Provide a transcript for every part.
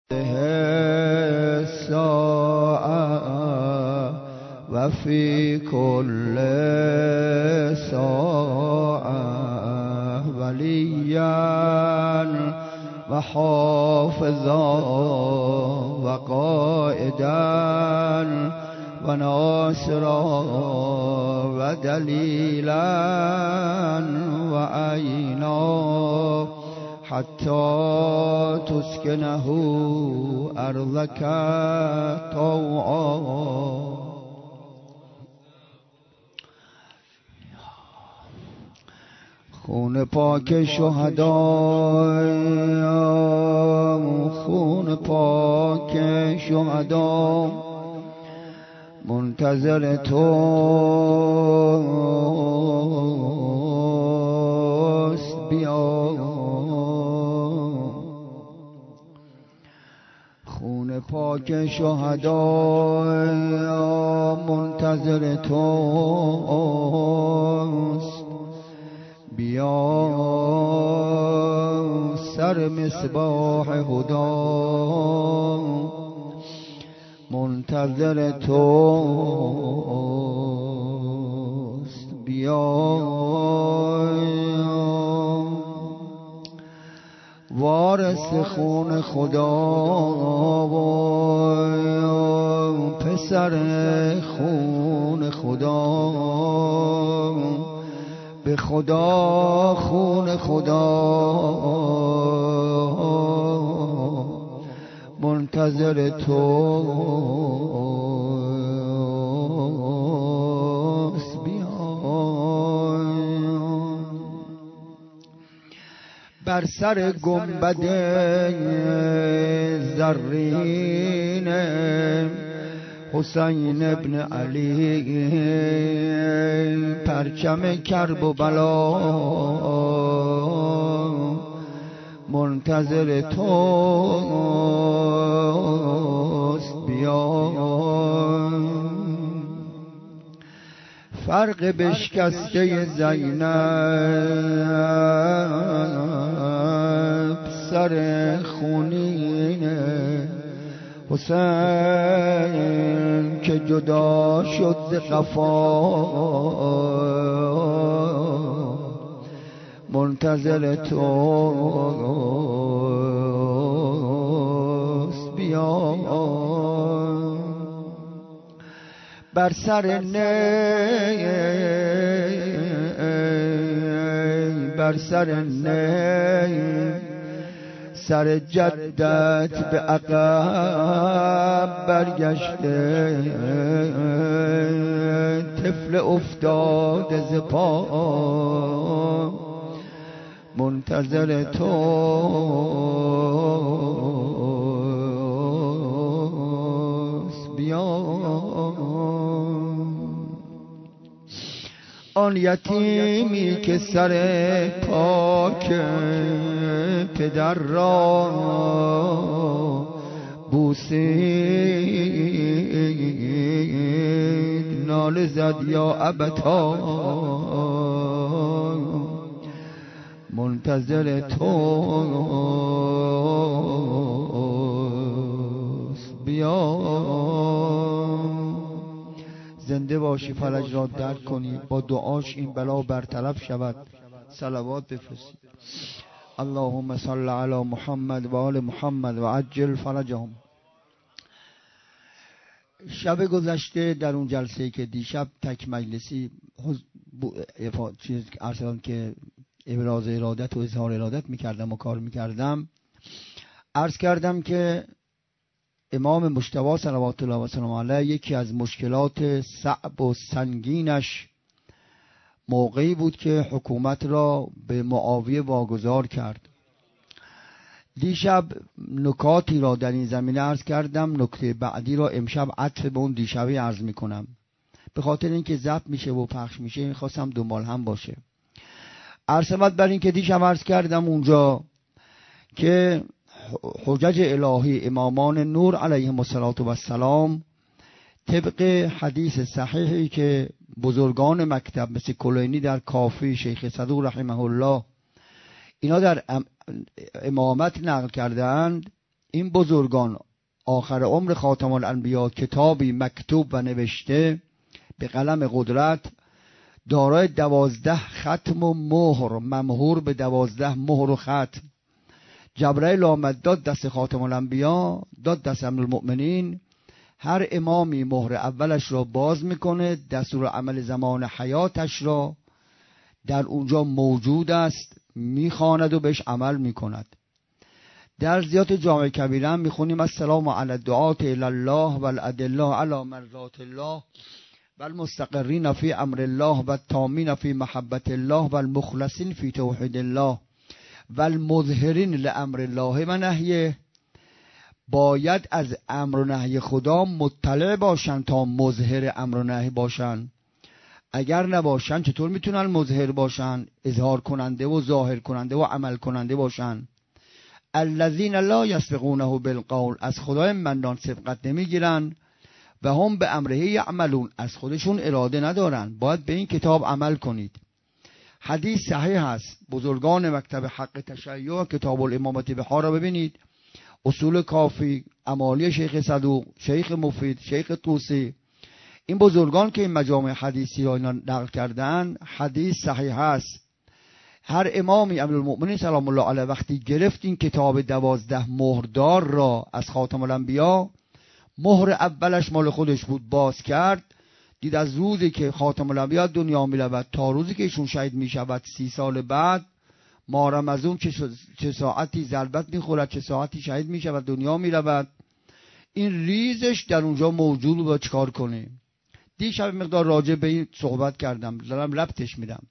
الساعة وفي كل ساعة وليا وحافظا وقائدا وناصرا ودليلا وعينا حتى تسكنه أرضك طوعا. خون پاک شهدا، خون پاک شهدا منتظر توست، بیا. خون پاک شهدا منتظر توست، بیا. سر مصباح هدا منتظر توست، بیا. وارث خون خدا و پسر خون خدا، به خدا خون خدا منتظر توست، بیا. بر سر گنبد زرین حسین ابن علی پرچم کرب و بلا منتظر توست، بیا. فرق بشکسته زینب سر خونین حسین که جدا شد ز قفا منتظر توست، بیا. بر سر نی بر سر نی سر جدت به عقب برگشته، طفل افتاده ز پا منتظر توست، بیا. آن یتیمی که سر پاک پدر را بوسید، ناله زد یا ابتا منتظر توست، بیا. زنده باشی، فلج را درک کنی، با دعاش این بلا برطرف شود. صلوات بفرستید. اللهم صل علی محمد و آل محمد و عجل فرجهم. شب گذشته در اون جلسه که دیشب تک مجلسی چیز ارسلان که ابراز ارادت و اظهار ارادت میکردم و کار میکردم، عرض کردم که امام مجتبی صلوات الله و سلام علیه یکی از مشکلات صعب و سنگینش موقعی بود که حکومت را به معاویه واگذار کرد. دیشب نکاتی را در این زمینه عرض کردم، نکته بعدی را امشب عطف به اون دیشبی عرض میکنم، به خاطر اینکه ضبط میشه و پخش میشه میخواستم دنبال هم باشه. عرض بر این که دیشب عرض کردم اونجا که حجج الهی امامان نور علیهم السلام طبق حدیث صحیحی که بزرگان مکتب مثل کلینی در کافی، شیخ صدوق رحمه الله اینا در امامت نقل کردند، این بزرگان آخر عمر خاتم الانبیا کتابی مکتوب و نوشته به قلم قدرت دارای 12 ختم و مهر، ممهور به 12 مهر و ختم. جبرائیل آمد داد دست خاتم الانبیا، داد دست امیرالمؤمنین. هر امامی مهر اولش را باز میکنه، دستور عمل زمان حیاتش را در اونجا موجود است، میخواند و بهش عمل میکند. در زیات جامع کبیره میخونیم السلام علی الدعاة الی الله و الادله علی مرضات الله و المستقرین فی امر الله و التامین فی محبت الله و المخلصین فی توحید الله و المظهرین لامر الله و نهیه. باید از امر و نهی خدا مطلع باشن تا مظهر امر و نهی باشن. اگر نباشن چطور میتونن مظهر باشن، اظهار کننده و ظاهر کننده و عمل کننده باشن؟ الذین لا یسبقونه بالقول، از خدای منان سبقت نمیگیرن. و هم به امره یعملون، از خودشون اراده ندارن. باید به این کتاب عمل کنید. حدیث صحیح است. بزرگان مکتب حق تشیع کتاب الامامت بها را ببینید، اصول کافی، امالی شیخ صدوق، شیخ مفید، شیخ طوسی، این بزرگان که این مجامع حدیثی را نقل کردن، حدیث صحیح است. هر امامی امیرالمؤمنین سلام الله علیه وقتی گرفت این کتاب 12 مهردار را از خاتم الانبیا، مهر اولش مال خودش بود، باز کرد، دید از روزی که خاتم الانبیا دنیا می رود تا روزی که ایشون شهید می شود 30 سال بعد، مارم از اون چه ساعتی ضربت می خورد، چه ساعتی شهید می شود دنیا می رود. این ریزش در اونجا موجود بود. چکار کنیم؟ دیشب مقدار راجع به این صحبت کردم، دارم ربطش میدم.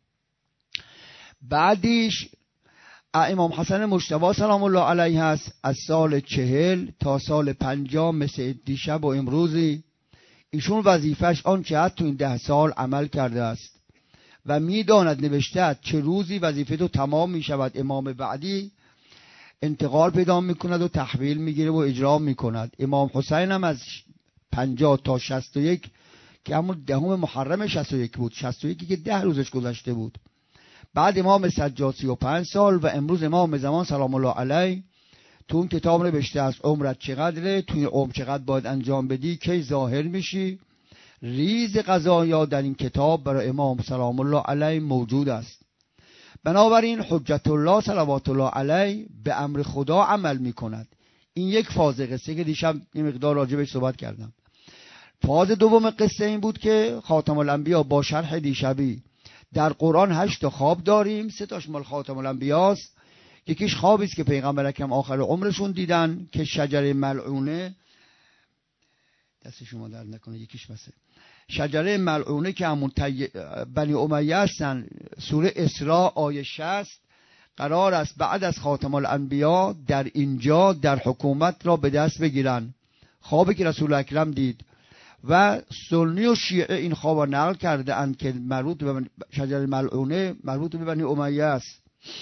بعدیش امام حسن مجتبی سلام الله علیه است، از سال 40 تا سال 50 مثل دیشب و امروزی ایشون وظیفش آنچه حد تو این 10 سال عمل کرده است و میداند نوشته چه روزی وظیفه تو تمام میشود. امام بعدی انتقال پیدا میکند و تحویل میگیره و اجرا میکند. امام حسین هم از 50 تا 61 که همون 10 محرم 61 بود، 61 که 10 روزش گذشته بود. بعد امام سجاد 35 سال و امروز امام زمان سلام الله علیه تو اون کتاب نوشته است عمرت چقدره، توی عمر چقدر باید انجام بدی، کی ظاهر میشی. ریز قضایا در این کتاب برای امام سلام الله علیه موجود است. بنابراین حجت الله صلوات الله علیه به امر خدا عمل میکند. این یک فاز قصه که دیشب این مقدار راجع بهش صحبت کردم. فاز دوم قصه این بود که خاتم الانبیا با شرح دیشبی در قرآن 8 تا خواب داریم، 3 تاش مال خاتم الانبیاست. یکیش خوابی است که پیغمبر اکرم آخر عمرشون دیدن که شجره ملعونه، دست شما درد نکنه، یکیش بسه، شجره ملعونه که همون بنی امیه هستن. سوره اسراء آیه 60 قرار است بعد از خاتم الانبیا در اینجا در حکومت را به دست بگیرن. خوابی که رسول اکرم دید و سنی و شیعه این خواب را نقل کرده اند که مربوط به شجره ملعونه مربوط به بنی امیه است.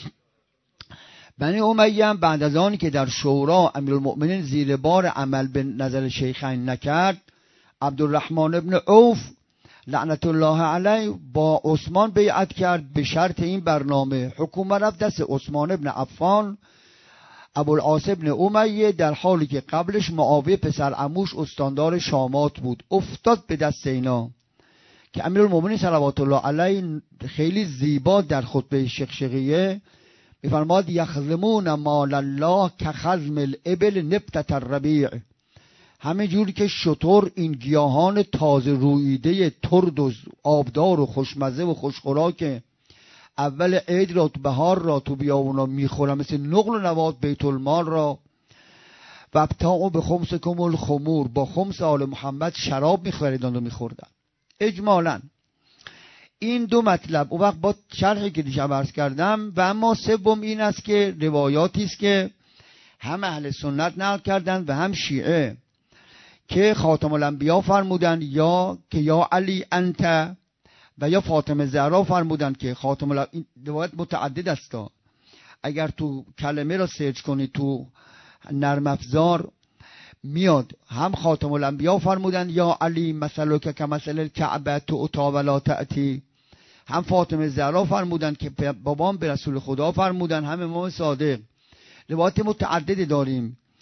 بنی امیه هم بعد از آنی که در شورا امیرالمؤمنین زیر بار عمل به نظر شیخین نکرد، عبدالرحمن ابن عوف لعنت الله علیه با عثمان بیعت کرد به شرط این برنامه. حکومت رفت دست عثمان ابن عفان، ابوالعاص ابن امیه، در حالی که قبلش معاویه پسر عموش استاندار شامات بود، افتاد به دست اینا. که امیرالمؤمنین صلوات الله علیه خیلی زیبا در خطبه شقشقیه میفرماد یخزمون مال الله که خزم الابل نبتة الربیع، همه جوری که شتر این گیاهان تازه رویده ترد و آبدار و خوشمزه و خوشخوراک اول عید را تو بهار را تو بیابونا میخورن، مثل نقل و نواد بیت المال را و ابتاعوا به خمسکم الخمور، با خمس آل محمد شراب میخوریدند و میخوردن. اجمالا این دو مطلب اون وقت با شرحی که دیشب عرض کردم. و اما سوم این است که روایاتی است که هم اهل سنت نقل کردند و هم شیعه که خاتم الانبیا فرمودند یا که یا علی انت، و یا فاطمه زهرا فرمودند که خاتم الانبیا. این روایت متعدد است. اگر تو کلمه را سرچ کنید تو نرم افزار میاد، هم خاتم الانبیا فرمودند یا علی مثلک کمثل الکعبه تؤتی ولا تأتی، هم فاطمه زهرا فرمودند که بابام به رسول خدا فرمودند، هم امام صادق. روایت متعدد داریم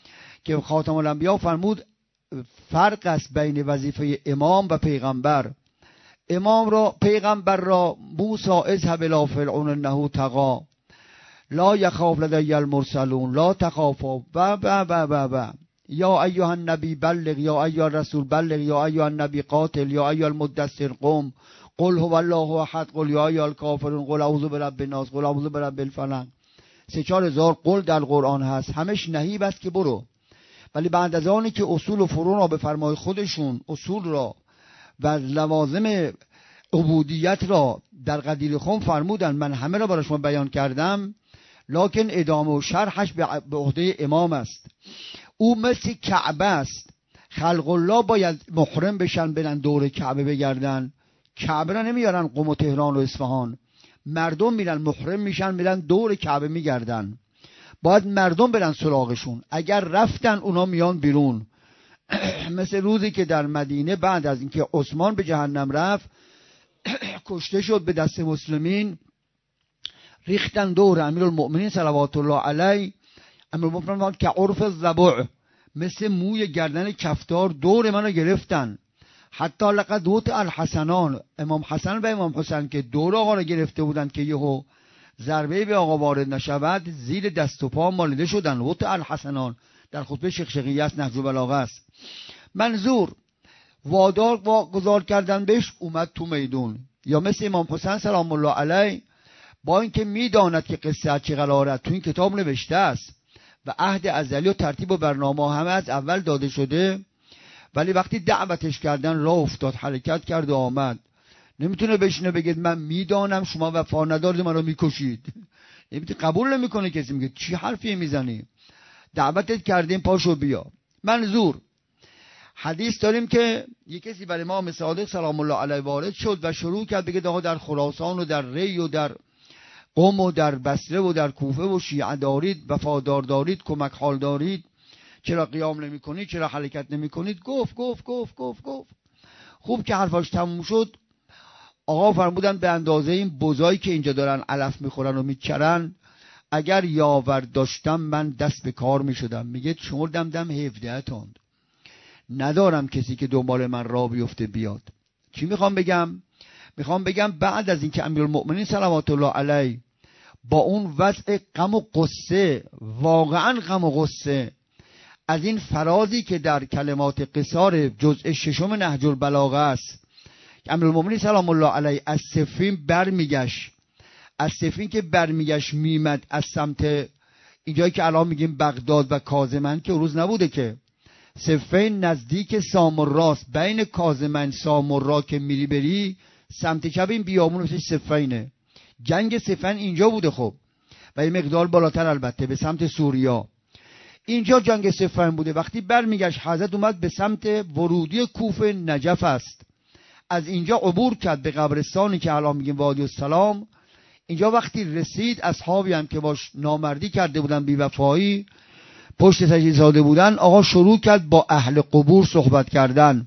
که خاتم الانبیا فرمود فرق است بین وظیفه امام و پیغمبر. امام را، پیغمبر را موسی اذهب الی فرعون انه طغی لا یخاف لدی المرسلون لا تخافوا و یا ایها النبی بلغ یا ایها الرسول بلغ یا ایها النبی قاتل یا ایها المدثر قم قل هو الله احد قل یا ایها الکافرون قل اعوذ برب الناس قل اعوذ برب الفلق. 3-4 هزار قل در قرآن هست، همش نهیب است که برو. ولی بعد از آنی که اصول و فروع را به فرمان خودشون، اصول را و لوازم عبودیت را در قدیر خم فرمودن، من همه را برای شما بیان کردم، لکن ادامه و شرحش به عهده امام است. او مثل کعبه است. خلق الله باید محرم بشن، برن دور کعبه بگردن. کعبه را نمیارن قم و تهران و اصفهان. مردم میرن محرم میشن، میرن دور کعبه میگردن. باید مردم برن سراغشون. اگر رفتن اونا میان بیرون. مثل روزی که در مدینه بعد از اینکه عثمان به جهنم رفت کشته شد به دست مسلمین، ریختن دور امیرالمؤمنین صلوات الله علیه. امیرالمؤمنین که عرف الضبع، مثل موی گردن کفتار دور منو گرفتن. حتی لقد وطئ الحسنان، امام حسن و امام حسین که دور آقا رو گرفته بودن که یهو ضربه به آقا وارد نشود، زیر دست و پا مالیده شدن. وطئ الحسنان در خطبه شقشقیه است، نهج البلاغه است. منظور وادار گذار کردن بهش، اومد تو میدون. یا مثل امام حسین سلام الله علیه، با اینکه میداند که قصه از چه قراره تو این کتاب نوشته است و عهد ازلی و ترتیب و برنامه همه از اول داده شده، ولی وقتی دعوتش کردن راه افتاد، حرکت کرد و آمد. نمیتونه بشینه بگید من میدانم شما وفا ندارید منو میکشید. نمیتونه، قبول نمیکنه کسی. میگه چی حرفی میزنی؟ دعوتت کردیم پاشو بیا. منظور حدیث داریم که یک کسی برای امام صادق سلام الله علیه وارد شد و شروع کرد بگه آقا در خراسان و در ری و در قم و در بصره و در کوفه و شیعه دارید، وفادار دارید، کمک حال دارید، چرا قیام نمی کنید، چرا حرکت نمی کنید؟ گفت خوب که حرفاش تموم شد، آقا فرمودن به اندازه این بزایی که اینجا دارن علف میخورن و میچرن، اگر یاور داشتم من دست به کار میشدم. میگه شمردم دم 17 تند، ندارم کسی که دنبال من راه بیفته بیاد. چی میخوام بگم؟ میخوام بگم بعد از اینکه امیرالمؤمنین صلوات الله علیه با اون وضع غم و غصه، واقعا غم و غصه، از این فرازی که در کلمات قصار جزء 6 نهج البلاغه است، امیرالمؤمنین سلام الله علیه از صفین برمیگشت، از صفین که برمیگشت میمد از سمت اینجایی که الان میگیم بغداد و کاظمن، که روز نبوده که صفین نزدیک سامراست، بین کاظمن سامرا که میری بری سمت چپ این بیابون میشه صفینه. جنگ صفین اینجا بوده خب، و یه مقدار بالاتر البته به سمت سوریا. اینجا جنگ صفین بوده. وقتی برمیگشت حضرت اومد به سمت ورودی کوفه نجف است، از اینجا عبور کرد به قبرستانی که الان میگیم وادی السلام. اینجا وقتی رسید، اصحابی هم که باش نامردی کرده بودن، بی‌وفایی، پشت سجده ساده بودن، آقا شروع کرد با اهل قبور صحبت کردن.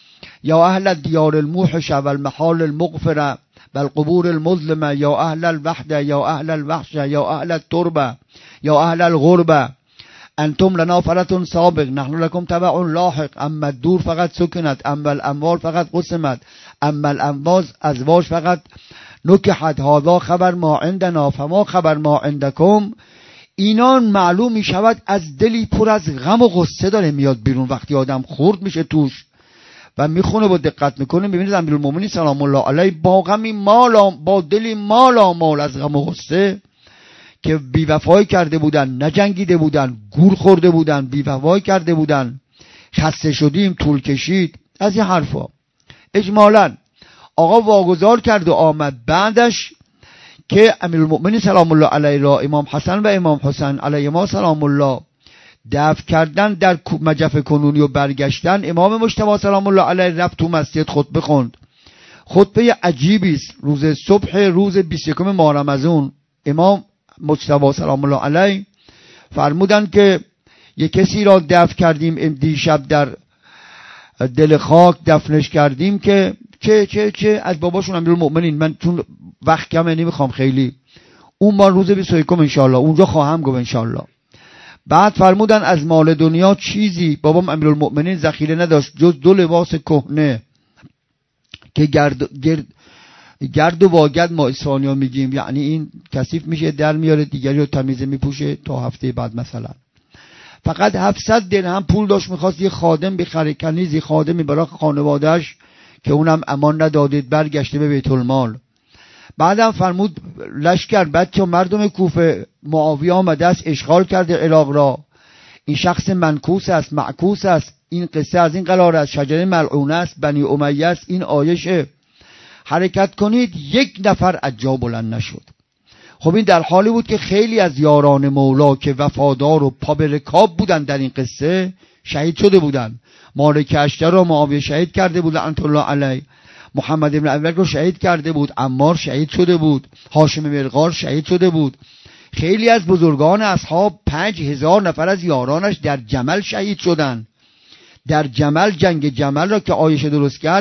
یا اهل دیار الموحش و المحال المغفره و القبور المظلمه، یا اهل الوحده، یا اهل الوحش، یا اهل التربه، یا اهل الغربه، انتم لنا فرتون سابق نحن لکم تبع لاحق، اما الدور فقط سکنت، اما الاموال فقط قسمت، اما الامواز ازواج فقط نکحت، هذا خبر ما عندنا فما خبر ما عندکم. اینان معلوم می شود از دلی پر از غم و غصه داره میاد بیرون. وقتی آدم خورد میشه توش و میخونه و دقت میکنه، میبینید امیرالمومنین سلام الله علیه با غمی با دلی مال از غم و غصه که بی‌وفایی کرده بودن، نجنگیده بودن، گول خورده بودن، بی‌وفایی کرده بودن، خسته شدیم، طول کشید، از این حرفا. اجمالاً آقا واگذار کرد و آمد. بعدش که امیرالمؤمنین سلام الله علیه را امام حسن و امام حسین علیهما سلام الله دفن کردن در مجف کنونی و برگشتن، امام مجتبی سلام الله علیه رفت تو مسجد خطبه خوند. خطبه عجیبی است. روز صبح روز 21 ماه رمضان امام مجتبی سلام الله علیه فرمودن که یک کسی را دفن کردیم دیشب در دل خاک دفنش کردیم که چه از باباشون امیرالمؤمنین. من چون وقت کمه نمیخوام خیلی، اون بار روز 21 انشالله اونجا خواهم گفت انشالله. بعد فرمودن از مال دنیا چیزی بابام امیرالمؤمنین ذخیره نداشت جز 2 لباس کهنه که گرد و واگرد ما اسفانیا میگیم، یعنی این کثیف میشه در میاره، دیگری رو تمیزه میپوشه تا هفته بعد مثلا. فقط 700 درهم پول داشت، میخواست یه خادم بخره، کنیزی خادمی برای خانوادهش که اونم امان ندادید، برگشته به بیت المال. بعدم فرمود لشکر بچه مردم کوفه، معاویه آمده است اشغال کرده عراق را، این شخص منکوس است، معکوس است، این قصه از این قرار است، شجره ملعونه است، بنی امیه است، این آیشه، حرکت کنید. 1 نفر از جا بلند نشد. خب این در حالی بود که خیلی از یاران مولا که وفادار و پا به رکاب بودن در این قصه شهید شده بودن. مالک اشتر رو معاویه شهید کرده بود لعنت الله علیه، محمد ابن ابی بکر رو شهید کرده بود، عمار شهید شده بود، هاشم مرغار شهید شده بود. خیلی از بزرگان اصحاب 5000 نفر از یارانش در جمل شهید شدن. در جمل، جنگ جمل را که عایشه درست کرد،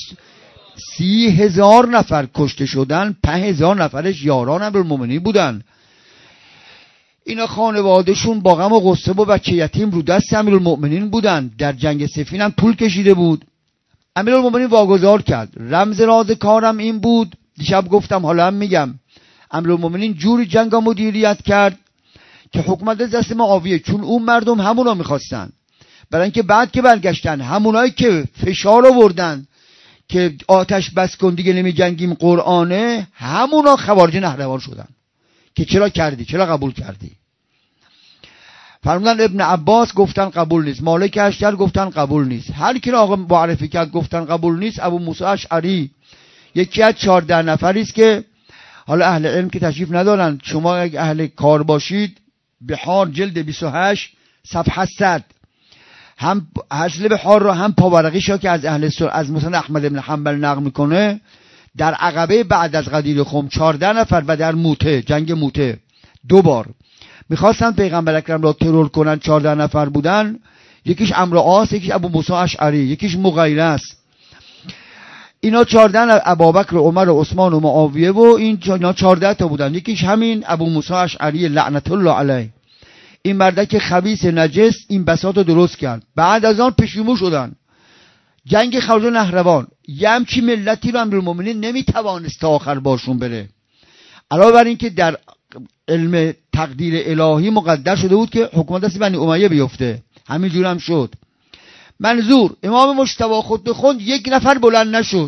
30,000 نفر کشته شدن، 5000 نفرش یاران امیرالمؤمنین بودن. اینا خانوادهشون با غم و غصه و بچه یتیم رو دست امیرالمؤمنین بودن. در جنگ صفین هم طول کشیده بود. امیرالمؤمنین واگذار کرد. رمز راز کارم این بود، دیشب گفتم حالا هم میگم، امیرالمؤمنین جوری جنگ مدیریت کرد که حکومت دست معاویه، چون اون مردم همونا میخواستن، برای اینکه بعد که برگشتن همونایی که فشار آوردن که آتش بس کن دیگه نمی جنگیم قرآنه، همونا خوارج نهروان شدن که چرا کردی، چرا قبول کردی. فرمودن ابن عباس گفتن قبول نیست، مالک اشتر گفتن قبول نیست، هر کی را آقا معرفی کرد گفتن قبول نیست. ابو موسی اشعری یکی از 14 نفری است که حالا اهل علم که تشریف ندارن، شما اگه اهل کار باشید، بحار جلد 28 صفحه 100 هم حاصل بحار رو هم پاورقیش که از اهل از مسند احمد بن حنبل نقل میکنه، در عقبه بعد از غدیر خم 14 نفر و در موته، جنگ موته 2 بار میخواستن پیغمبر اکرم را ترور کنن. 14 نفر بودن، یکیش عمرو عاص، یکیش ابو موسی اشعری، یکیش مغیره است. اینا 14 ابوبکر و عمر و عثمان و معاویه و اینا 14 تا بودن. یکیش همین ابو موسی اشعری لعنت الله علیه، این مردک خبیث نجس این بساط رو درست کرد. بعد از آن پشیمون شدن. جنگ خوارج نهروان، یه همچی ملتی رو امیرالمؤمنین نمیتوانست تا آخر باشون بره. علاوه بر این که در علم تقدیر الهی مقدر شده بود که حکومت دست بنی امیه بیفته، همینجور هم شد. منظور امام مجتبی خود به خود 1 نفر بلند نشد.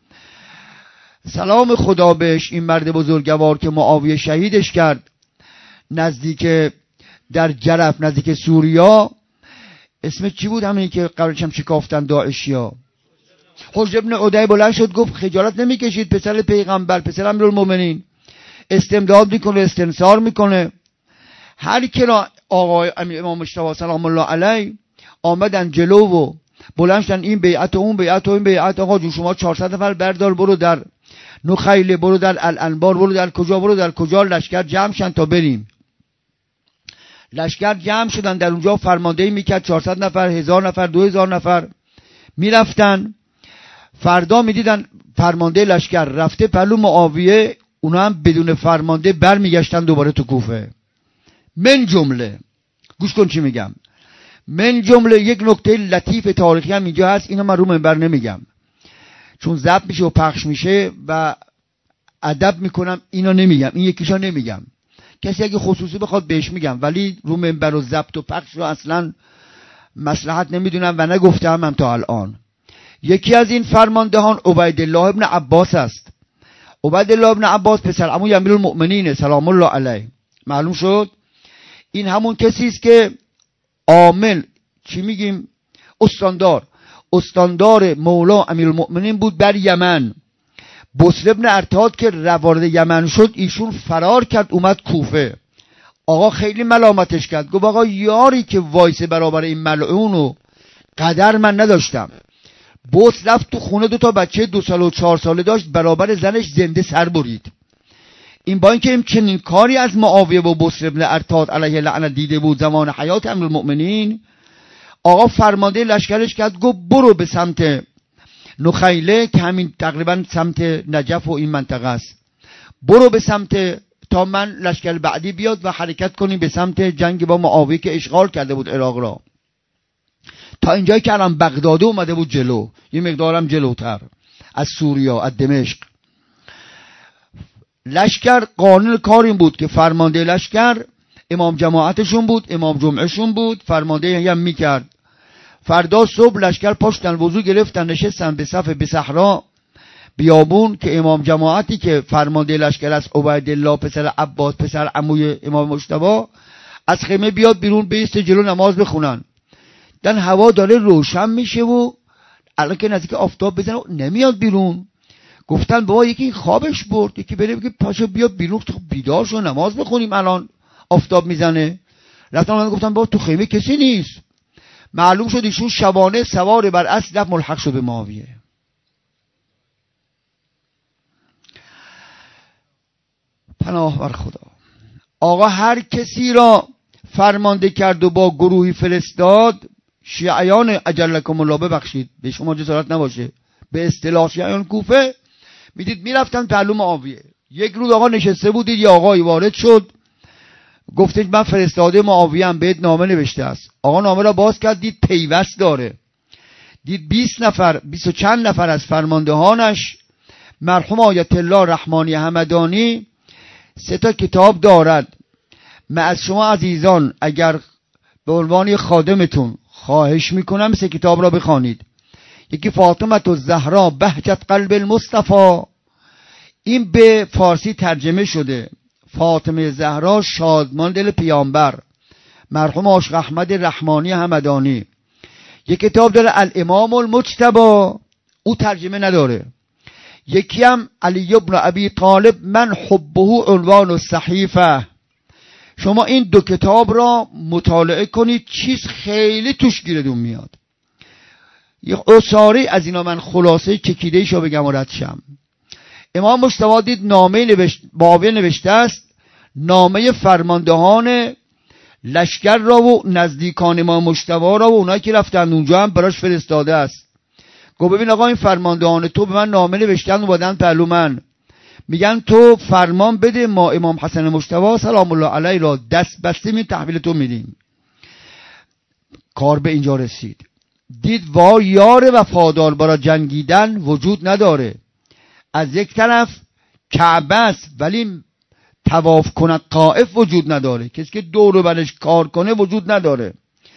سلام خدا بهش، این مرد بزرگوار که معاویه شهیدش کرد نزدیک در جرف نزدیک سوریا، اسم چی بود همین که قبلش هم شکافتن داعشیا؟ حجر ابن عدی بلند شد گفت خجالت نمیکشید، پسر پیغمبر، پسر امیرالمؤمنین، استمداد میکنه، استنصار میکنه. هر کی را آقای امام مجتبی سلام الله علیه آمدن جلو و بلند شدن این بیعت و اون بیعت و این بیعت، آقا جون شما 400 نفر بردار، برو در نخیله، برو در الانبار، برو در کجا، برو در کجا، لشکر جمع شن تا بریم. لشکر جمع شدن در اونجا، فرماندهی میکرد 400 نفر، 1000 نفر، 2000 نفر میرفتن. فردا میدیدن فرمانده لشکر رفته پلو معاویه، اونا هم بدون فرمانده برمیگشتن دوباره تو کوفه. من جمله، گوش کن چی میگم، من جمله یک نکته لطیف تاریخی هم اینجا هست، اینو من رو منبر نمیگم چون ضبط میشه و پخش میشه و ادب میکنم، اینو نمیگم، این یکیشو نمیگم، کسی اگه خصوصی بخواد بهش میگم، ولی رو منبر و ضبط و پخش رو اصلا مصلحت نمیدونم و نگفتم هم تا الان. یکی از این فرماندهان عبیدالله ابن عباس است. عبیدالله ابن عباس پسر عموی امیرالمؤمنین سلام الله علیه. معلوم شد این همون کسی است که عامل چی میگیم استاندار مولا امیرالمؤمنین بود بر یمن. بصر ابن ارتاد که وارد یمن شد، ایشون فرار کرد اومد کوفه. آقا خیلی ملامتش کرد، گفت آقا یاری که وایسه برابر این ملعون و قدر من نداشتم. بصر رفت تو خونه 2 تا بچه 2 سال و 4 ساله داشت، برابر زنش زنده سر برید. این با اینکه چنین کاری از معاویه و بصر ابن ارتاد علیه لعنت دیده بود زمان حیات امیرالمؤمنین، آقا فرمانده لشکرش کرد، گفت برو به سمت نخیله که همین تقریبا سمت نجف و این منطقه است، برو به سمت تا من لشکر بعدی بیاد و حرکت کنیم به سمت جنگ با معاویه که اشغال کرده بود عراق را. تا اینجایی که الان بغداد اومده بود جلو، یه مقدارم جلوتر از سوریه، از دمشق. لشکر قانون کار این بود که فرمانده لشکر امام جماعتشون بود، امام جمعهشون بود، فرمانده هم میکرد. فردا صبح لشکر پاشتن، وضو گرفتن، نشستن به صف به صحرا بیابون که امام جماعتی که فرمانده لشکر است، عبیدالله پسر عباس پسر عموی امام مجتبی، از خیمه بیاد بیرون بیسته جلو نماز بخونن. دن هوا داره روشن میشه و الان که نزدیک آفتاب بزنه نمیاد بیرون. گفتن بابا یکی خوابش برد، یکی بره بگه پاشو بیا بیرون بیدار شو نماز بخونیم الان آفتاب میزنه. رفتن من گفتن بابا تو خیمه کسی نیست. معلوم شد ایشون شبانه سوار بر اسب رفت ملحق شد به معاویه. پناه بر خدا. آقا هر کسی را فرمانده کرد و با گروهی فرستاد، شیعیان اجلکم الله ببخشید به شما جسارت نباشه، به اصطلاح شیعیان کوفه میدید میرفتن پهلو معاویه. یک روز آقا نشسته بودید، یه آقایی وارد شد گفتید من فرستاده معاویه ام، بهت نامه نوشته است. آقا نامه را باز کرد، دید پیوست داره، دید 20 نفر 20 و چند نفر از فرماندهانش مرحوم آیت الله رحمانی همدانی 3 کتاب دارد. من از شما عزیزان اگر به عنوان خادمتون خواهش میکنم 3 کتاب را بخوانید. یکی فاطمه الزهرا بهجت قلب المصطفى، این به فارسی ترجمه شده، فاطمه زهرا شادمان دل پیامبر، مرحوم عاشق احمد رحمانی همدانی. یک کتاب داره الامام المجتبی، او ترجمه نداره. یکی هم علی ابن ابی طالب من حبه عنوان الصحیفه. شما این 2 کتاب را مطالعه کنید، چیز خیلی توش گیردون میاد. یه اساری از اینا من خلاصه چکیده شو بگم و رد شم. امام مجتبی دید نامه معاویه نوشته است، نامه فرماندهان لشکر را و نزدیکان امام مجتبی را و اونایی که رفتن اونجا هم براش فرستاده است. گفت ببین آقا این فرماندهان تو به من نامه نوشتن و بدن پهلو من، میگن تو فرمان بده ما امام حسن مجتبی سلام الله علیه را دست بسته می تحویل تو میدیم. کار به اینجا رسید، دید وای یار وفادار برای جنگیدن وجود نداره. از یک طرف کعبه است ولی طواف کنه طائف وجود نداره، کسی که دور و برش کار کنه وجود نداره.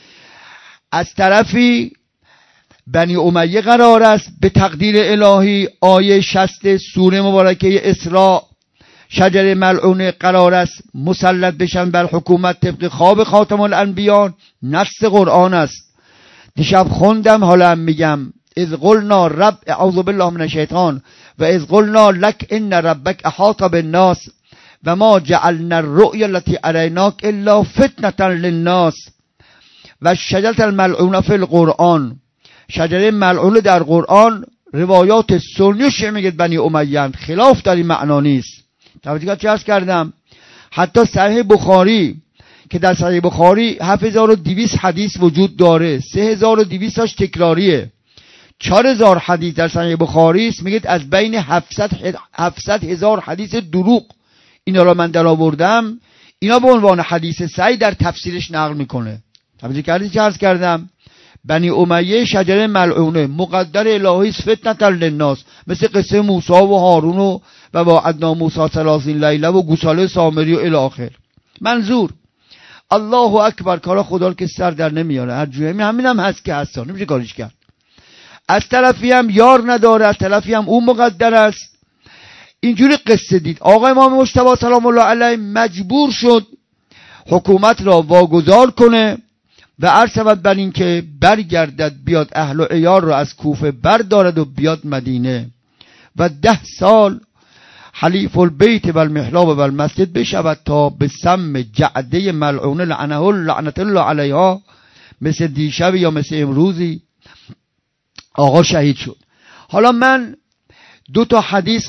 از طرفی بنی امیه قرار است به تقدیر الهی آیه 60 سوره مبارکه اسراء شجر ملعونه قرار است مسلط بشن بر حکومت طبق خواب خاتم الانبیاء، نص قرآن است. دیشب خوندم حالا هم میگم، اذ قلنا رب اعوذ بالله من الشیطان و اذ قلنا لک ان ربک احاط بالناس و ما جعلنا الرؤیا التي اریناک الا فتنة للناس و شجرة الملعونه فی القرآن. شجره ملعونه در قرآن روایات سنی شیعه میگه بنی امیه، خلاف در این معنا نیست. توجه چه عرض کردم؟ حتی صحیح بخاری که در صحیح بخاری 7200 حدیث وجود داره، 3200 تاش تکراریه، 4000 حدیث در صحیح بخاری است. میگه از بین 700,000 حدیث دروغ اینا را من در آوردم، اینا به عنوان حدیث صحیح در تفسیرش نقل میکنه. توجه کردید چه عرض کردم؟ بنی امیه شجره ملعونه مقدر الهی است فتنة للناس، مثل قصه موسی و هارون و وعدنا موسی 30 لیله و گوساله سامری و الی آخر. منظور الله اکبر، کارا خدا رو که سر در نمیاره، هر جوری همینم هست که هست، نمیشه کاریش کرد. از طرفی هم یار نداره، از طرفی هم اون مقدر است. اینجوری قصه دید. آقا امام مجتبی سلام الله علیه مجبور شد حکومت را واگذار کنه و عرض بر این که برگردد بیاد اهل و عیال را از کوفه بردارد و بیاد مدینه و 10 سال حلیف البیت و المحراب و المسجد بشود تا به سم جعده ملعونه لعنت الله علیها مثل دیشب یا مثل امروزی آقا شهید شد. حالا من 2 حدیث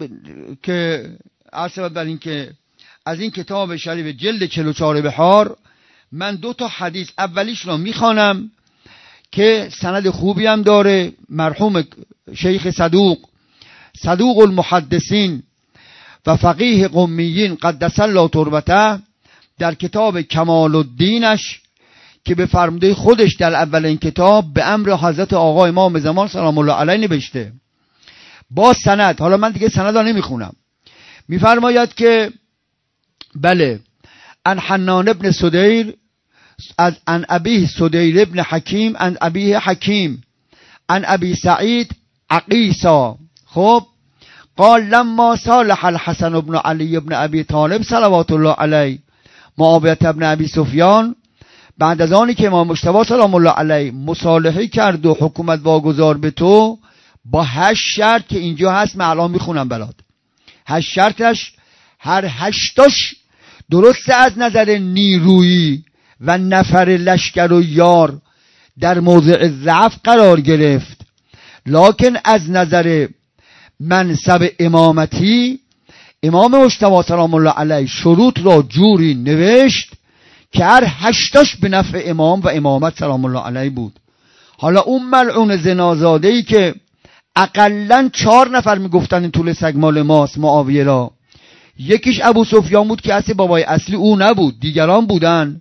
که عرض بر این که از این کتاب شریف جلد 44 بحار من 2 حدیث اولیش را میخوانم که سند خوبی هم داره. مرحوم شیخ صدوق المحدثین و فقیه قمیین قدس الله تربته در کتاب کمال الدینش که به فرموده خودش در اولین کتاب به امر حضرت آقا امام زمان سلام الله علیه نوشته با سند. حالا من دیگه سند ها نمیخونم. میفرماید که بله ان حنان ابن سدیر از ان ابی سدیر ابن حکیم ان ابی حکیم ان ابی سعید عقیسا. خب قال لما صالح الحسن ابن علی ابن ابی طالب صلوات الله علیه معاویه ابن ابی سفیان، بعد از آنی که امام مجتبی سلام الله علیه مصالحه کرد و حکومت واگذار به تو با 8 شرط که اینجا هست، من الان میخونم برات. 8 شرطش هر 8تاش درسته از نظر نیرویی و نفر لشکر و یار در موضع ضعف قرار گرفت، لکن از نظر منصب امامتی امام مجتبی سلام الله علیه شروط را جوری نوشت که هر 8تاش به نفع امام و امامت سلام الله علیه بود. حالا اون ملعون زنازاده‌ای که اقلن 4 نفر میگفتن این طول سگ مال ماست معاویه را، یکیش ابو سفیان بود که اصلی بابای اصلی او نبود، دیگران بودن،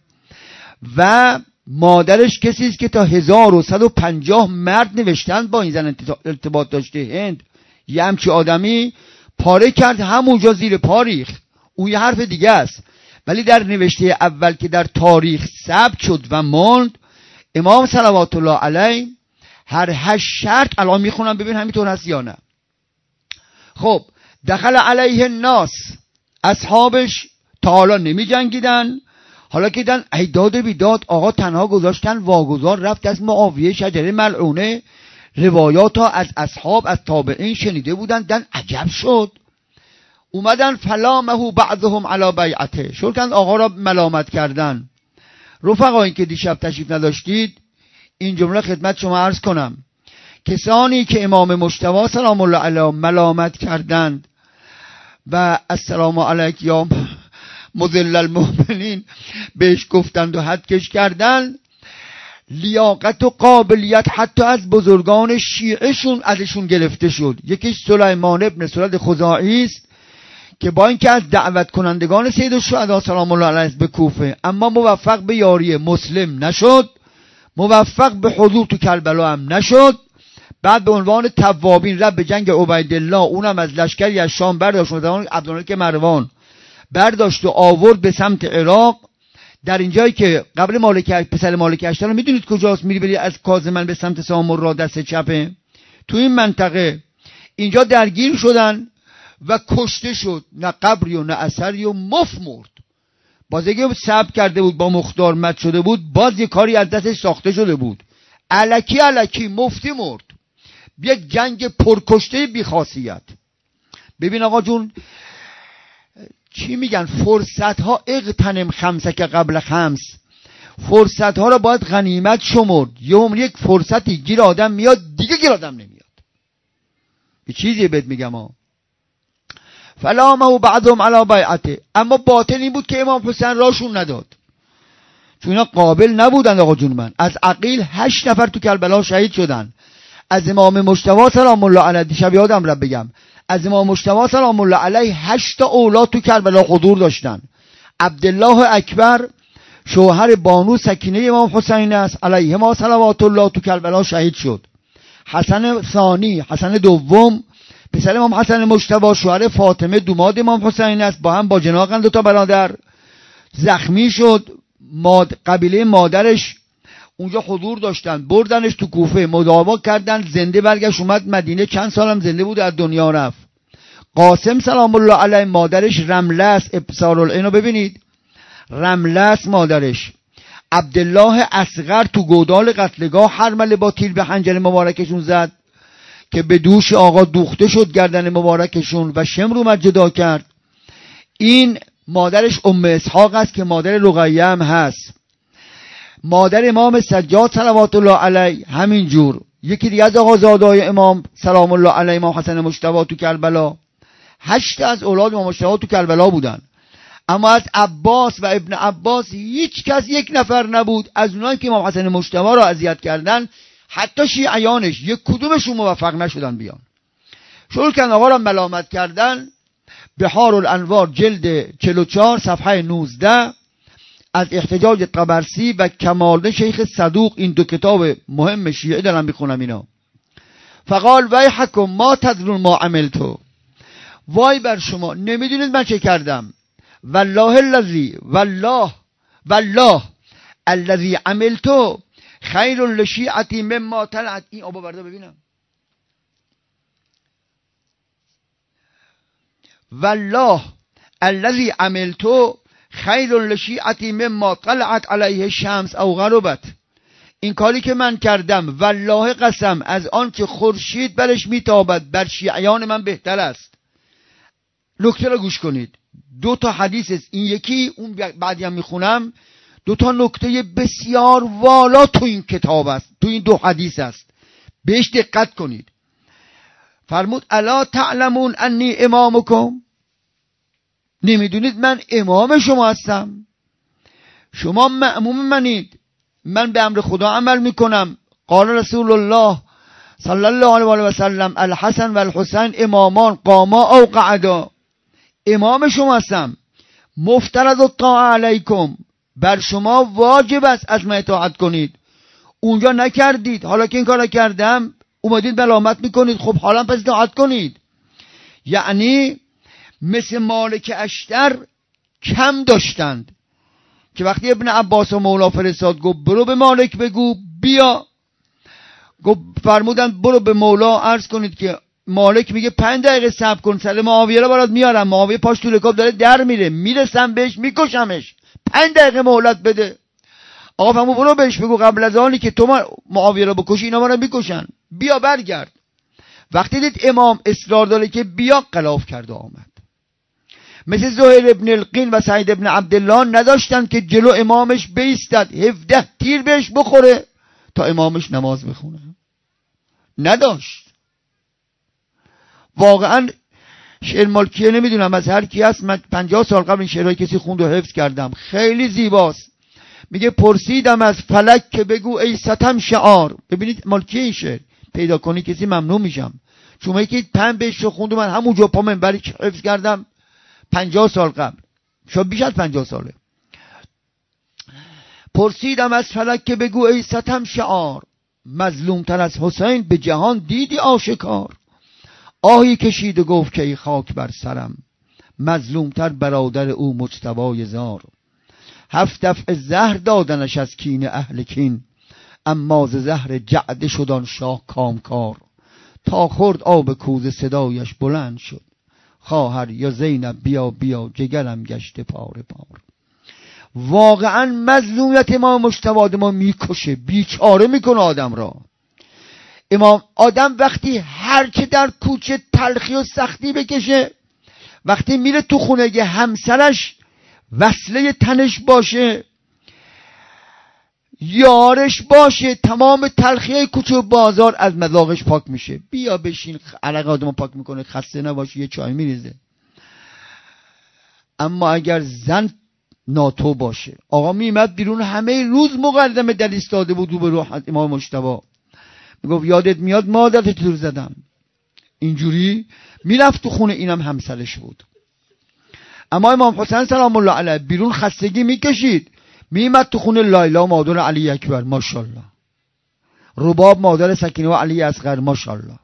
و مادرش کسی است که تا 1150 مرد نوشتن با این زن ارتباط داشته. هند یه همچی آدمی پاره کرد، همونجا زیر پا ریخت. اون یه حرف دیگه است، ولی در نوشته اول که در تاریخ ثبت شد و ماند، امام صلوات الله علیه هر 8 شرط الان میخونم ببین همینطور هست یا نه. خب دخل علیه الناس، اصحابش تا حالا نمی جنگیدن، حالا که دیدن ایداد بیداد آقا تنها گذاشتن واگذار رفت از معاویه شجره ملعونه. روایات ها از اصحاب از تابعین شنیده بودن، دن عجب شد، اومدن فلامه بعضهم علی بیعته، شروع کردن آقا را ملامت کردن. رفقا این که دیشب تشریف نداشتید این جمله خدمت شما عرض کنم، کسانی که امام مجتبی سلام الله علیه ملامت کردند و السلام علیک یا مذل المؤمنین بهش گفتند و حدکش کردند، لیاقت و قابلیت حتی از بزرگان شیعهشون ازشون گرفته شد. یکیش سلیمان ابن سرد خزاعی است که با اینکه از دعوت کنندگان سید الشهدا سلام الله علیه به کوفه، اما موفق به یاری مسلم نشد، موفق به حضور تو کربلا هم نشد. بعد به عنوان توابین رفت به جنگ عبیدالله، اونم از لشکری از شام برداشت، زمان عبدالملک مروان برداشت و آورد به سمت عراق. در اینجایی که قبر مالک پسر مالک اشتر رو میدونید کجاست؟ میری بری از کاظمن به سمت سامرا دست چپه، تو این منطقه اینجا درگیر شدن و کشته شد، نه قبری و نه اثری و مرد. باز اگه صبر کرده بود با مختار مد شده بود، باز یه کاری از دستش ساخته شده بود، الکی مفتی مرد. یک جنگ پرکشته بیخاصیت. ببین آقا جون چی میگن، فرصت ها اغتنم خمسه که قبل خمس، فرصت ها رو باید غنیمت شمرد. یک فرصتی گیر آدم میاد دیگه گیر آدم نمیاد. یه چیزی بهت میگم ها، فلامه بعضهم علی بیعته، اما باطن این بود که امام حسین راشون نداد، چون اینا قابل نبودن. آقا جون من از عقیل 8 نفر تو کربلا شهید شدن. از امام مجتبی سلام الله علیه، دیشب یادم رفت بگم، از امام مجتبی سلام الله علیه 8 تا اولاد تو کربلا حضور داشتن. عبدالله اکبر شوهر بانو سکینه امام حسین است علیهما صلوات الله، تو کربلا شهید شد. حسن ثانی، حسن دوم پسر امام حسن مجتبی، شوهر فاطمه دوماد امام حسین است، با هم با جناقند 2 تا برادر. زخمی شد، قبیله مادرش اونجا حضور داشتن، بردنش تو کوفه مداوا کردن، زنده برگشت اومد مدینه، چند سالم زنده بود از دنیا رفت. قاسم سلام الله علیه مادرش رمله است، ابصار العینو ببینید، رمله است مادرش. عبدالله اصغر تو گودال قتلگاه حرمله با تیر به حنجر مبارکشون زد که به دوش آقا دوخته شد گردن مبارکشون و شمر اومد جدا کرد. این مادرش ام اسحاق است که مادر رقیه هم هست. مادر امام سجاد صلوات الله علیه همینجور. یکی دیگه از آقازاده‌های امام سلام الله علیه امام حسن مجتبی تو کربلا، 8 از اولاد امام مجتبی تو کربلا بودن. اما از عباس و ابن عباس هیچ کس 1 نفر نبود از اونایی که امام حسن مجتبی را اذیت کردن، حتی شیعیانش 1 کدومشون موفق نشدن بیان. شروع کردن آقا را ملامت کردن. بحار الانوار جلد 44 صفحه 19 از احتجاج طبرسی و کمال شیخ صدوق. این دو کتاب مهم شیعه دارم میخونم اینا. فقال ویحکم ما تدرون ما عملتو، وای بر شما نمیدونید من چه کردم. والله الذی عملتو خیر لشیعتی مما طلعت. این آبا برده ببینم. والله الذی عملتو خیر لشیعتی مما طلعت علیه الشمس او غربت. این کاری که من کردم والله قسم از آن که خورشید برش میتابد بر شیعیان من بهتر است. نکته را گوش کنید. 2 تا حدیث است، این یکی اون بعدی هم میخونم. 2 تا نکته بسیار والا تو این کتاب است، تو این 2 حدیث است، بهش دقت کنید. فرمود الا تعلمون انی امامکم، نمیدونید من امام شما هستم، شما مأموم منید، من به امر خدا عمل میکنم. قال رسول الله صلی الله علیه و سلم الحسن و الحسین امامان قاما او قعدا، امام شما هستم. مفترض الطاعه علیکم، بر شما واجب است از من اطاعت کنید. اونجا نکردید، حالا که این کار کردم اومدید ملامت میکنید، خب حالا پس اطاعت کنید. یعنی مثل مالک اشتر کم داشتند که وقتی ابن عباس و مولا فرستاد گفت برو به مالک بگو بیا، گفت فرمودن برو به مولا عرض کنید که مالک میگه 5 دقیقه صبر کن، سر معاویه رو برات میارم. معاویه پاش تو رکاب داره در میره، میرسم بهش میکشمش، 5 دقیقه مهلت بده. آقا فرمود برو بهش بگو قبل از آنی که تو معاویه رو بکشی اینا ما رو میکشن، بیا برگرد. وقتی دید امام اصرار داره که بیا، غلاف کرد و آمد. مثل زهیر ابن القین و سعید ابن عبدالله نداشتن که جلو امامش بیستد 17 تیر بهش بخوره تا امامش نماز بخونه، نداشت. واقعا شعر مالکیه نمیدونم از هر کی هست، من 50 سال قبل این شعرهای کسی خوند و حفظ کردم، خیلی زیباست. میگه پرسیدم از فلک که بگو ای ستم شعار. ببینید مالکیه این شعر پیدا کنی کسی ممنون میشم، چون یکی 5 بیت رو خوند و من همونجا پا منبری حفظ کردم 50 سال قبل، شاید بیش از 50 ساله. پرسیدم از فلک که بگو ای ستم شعار، مظلوم تر از حسین به جهان دیدی آشکار. آهی کشید و گفت که ای خاک بر سرم، مظلوم تر برادر او مجتبی زار. 7 دفع زهر دادنش از کین اهل کین، اما ز زهر جعد شدان شاه کامکار. تا خورد آب کوزه صدایش بلند شد، خواهر یا زینب بیا بیا جگرم گشته پاره پار. واقعا مظلومیت امام مجتبی ما میکشه، بیچاره میکنه آدم را. امام آدم وقتی هر که در کوچه تلخی و سختی بکشه، وقتی میره تو خونه یه همسرش وصله تنش باشه، یارش باشه، تمام تلخیه کوچه و بازار از مذاقش پاک میشه. بیا بشین، عرق آدم پاک میکنه، خسته نباشی، یه چای میریزه. اما اگر زن ناتو باشه، آقا میمد بیرون همه روز مقدمه در ایستاده بود رو به روح امام مجتبی، میگفت یادت میاد مادرت تور زدم، اینجوری میرفت تو خونه. اینم همسرش بود. اما امام حسین سلام الله علیه بیرون خستگی میکشید، میمد تو خونه لایلا مادر علی اکبر ماشاءالله، رباب مادر سکینه و علی اصغر ماشاءالله،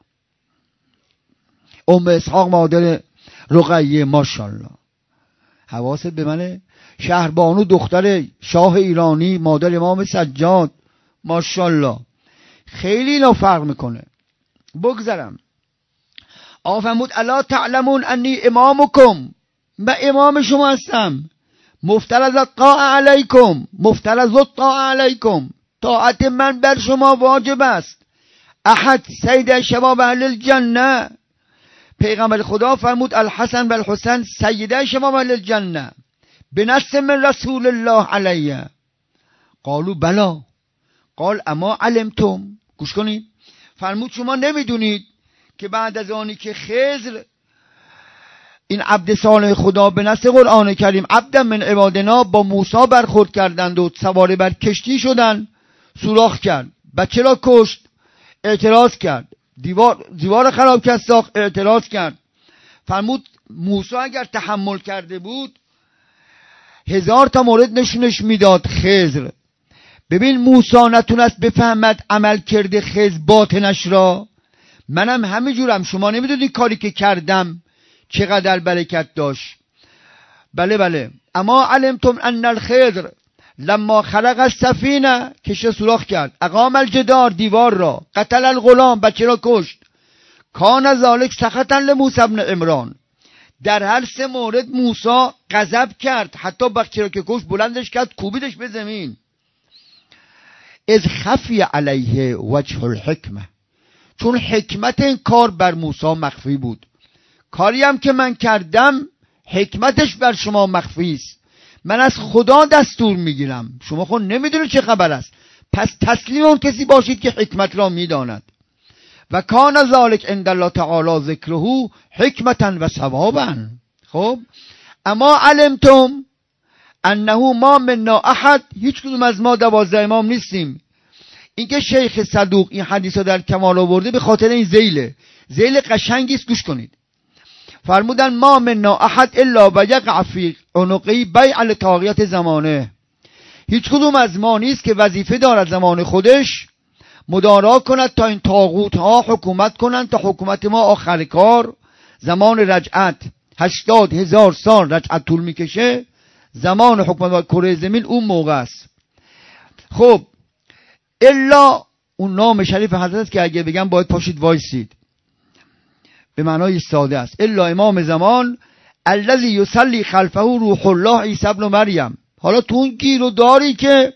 ام اسحاق مادر رقیه ماشاءالله. حواست به منه. شهربانو دختر شاه ایرانی مادر امام سجاد ماشاءالله. خیلی اینا فرق میکنه. بگذرم. آقا فرمود الا تعلمون انی امامکم، من امام شما هستم. مفترض الطاعه علیکم، مفترض الطاعه علیکم، طاعت من بر شما واجب است. احد سید شباب اهل الجنه، پیغمبر خدا فرمود الحسن و الحسین سیده شباب اهل الجنه بنص من رسول الله علیه. قالوا بلا، قال اما علمتم، گوش کنید، فرمود شما نمیدونید که بعد از آنی که خضر این عبد صالح خدا به نص قرآن کریم عبد من عبادنا با موسی برخورد کردند و سوار بر کشتی شدند، سوراخ کرد، بچه را کشت، اعتراض کرد، دیوار خراب کرد، ساخت، اعتراض کرد. فرمود موسی اگر تحمل کرده بود 1000 تا مورد نشونش میداد. خضر ببین موسی نتونست بفهمد عمل کرده خضر باطنش را، منم همینجورم. شما نمیدونید کاری که کردم چقدر برکت داشت. بله اما علمتم ان الخضر لما خلق السفینه، کشت سوراخ کرد، اقام الجدار، دیوار را، قتل الغلام، بچه را کشت، کان ذالک سخطا لموسی ابن عمران، در هر 3 مورد موسی غضب کرد، حتی بچه را که کشت بلندش کرد کوبیدش به زمین. از خفی علیه وجه الحکمه، چون حکمت این کار بر موسی مخفی بود. کاری هم که من کردم حکمتش بر شما مخفی است. من از خدا دستور میگیرم، شما خود نمیدونید چه خبر است، پس تسلیم اون کسی باشید که حکمت را میداند. و کان ذالک عند الله تعالی ذکره حکمتا و ثوابا. خب اما علمتم انه ما منا احد، هیچ کدوم از ما 12 امام نیستیم. اینکه شیخ صدوق این حدیث رو در کمال آورده به خاطر این ذیل قشنگی است، گوش کنید. فرمودن ما منا احد الا و یقع فی عنقی بیع لطاغیت زمانه، هیچ کدوم از ما نیست که وظیفه دارد زمان خودش مدارا کند تا این طاغوت ها حکومت کنند، تا حکومت ما آخر کار زمان رجعت 80,000 سال رجعت طول میکشه، زمان حکومت کره زمین اون موقع است. خب الا اون نام شریف حضرت است که اگه بگم باید پاشید وایسید، به معنای ساده است. الا امام زمان الذی یصلی خلفه روح الله عیسی ابن مریم. حالا تو اون گیر و داری که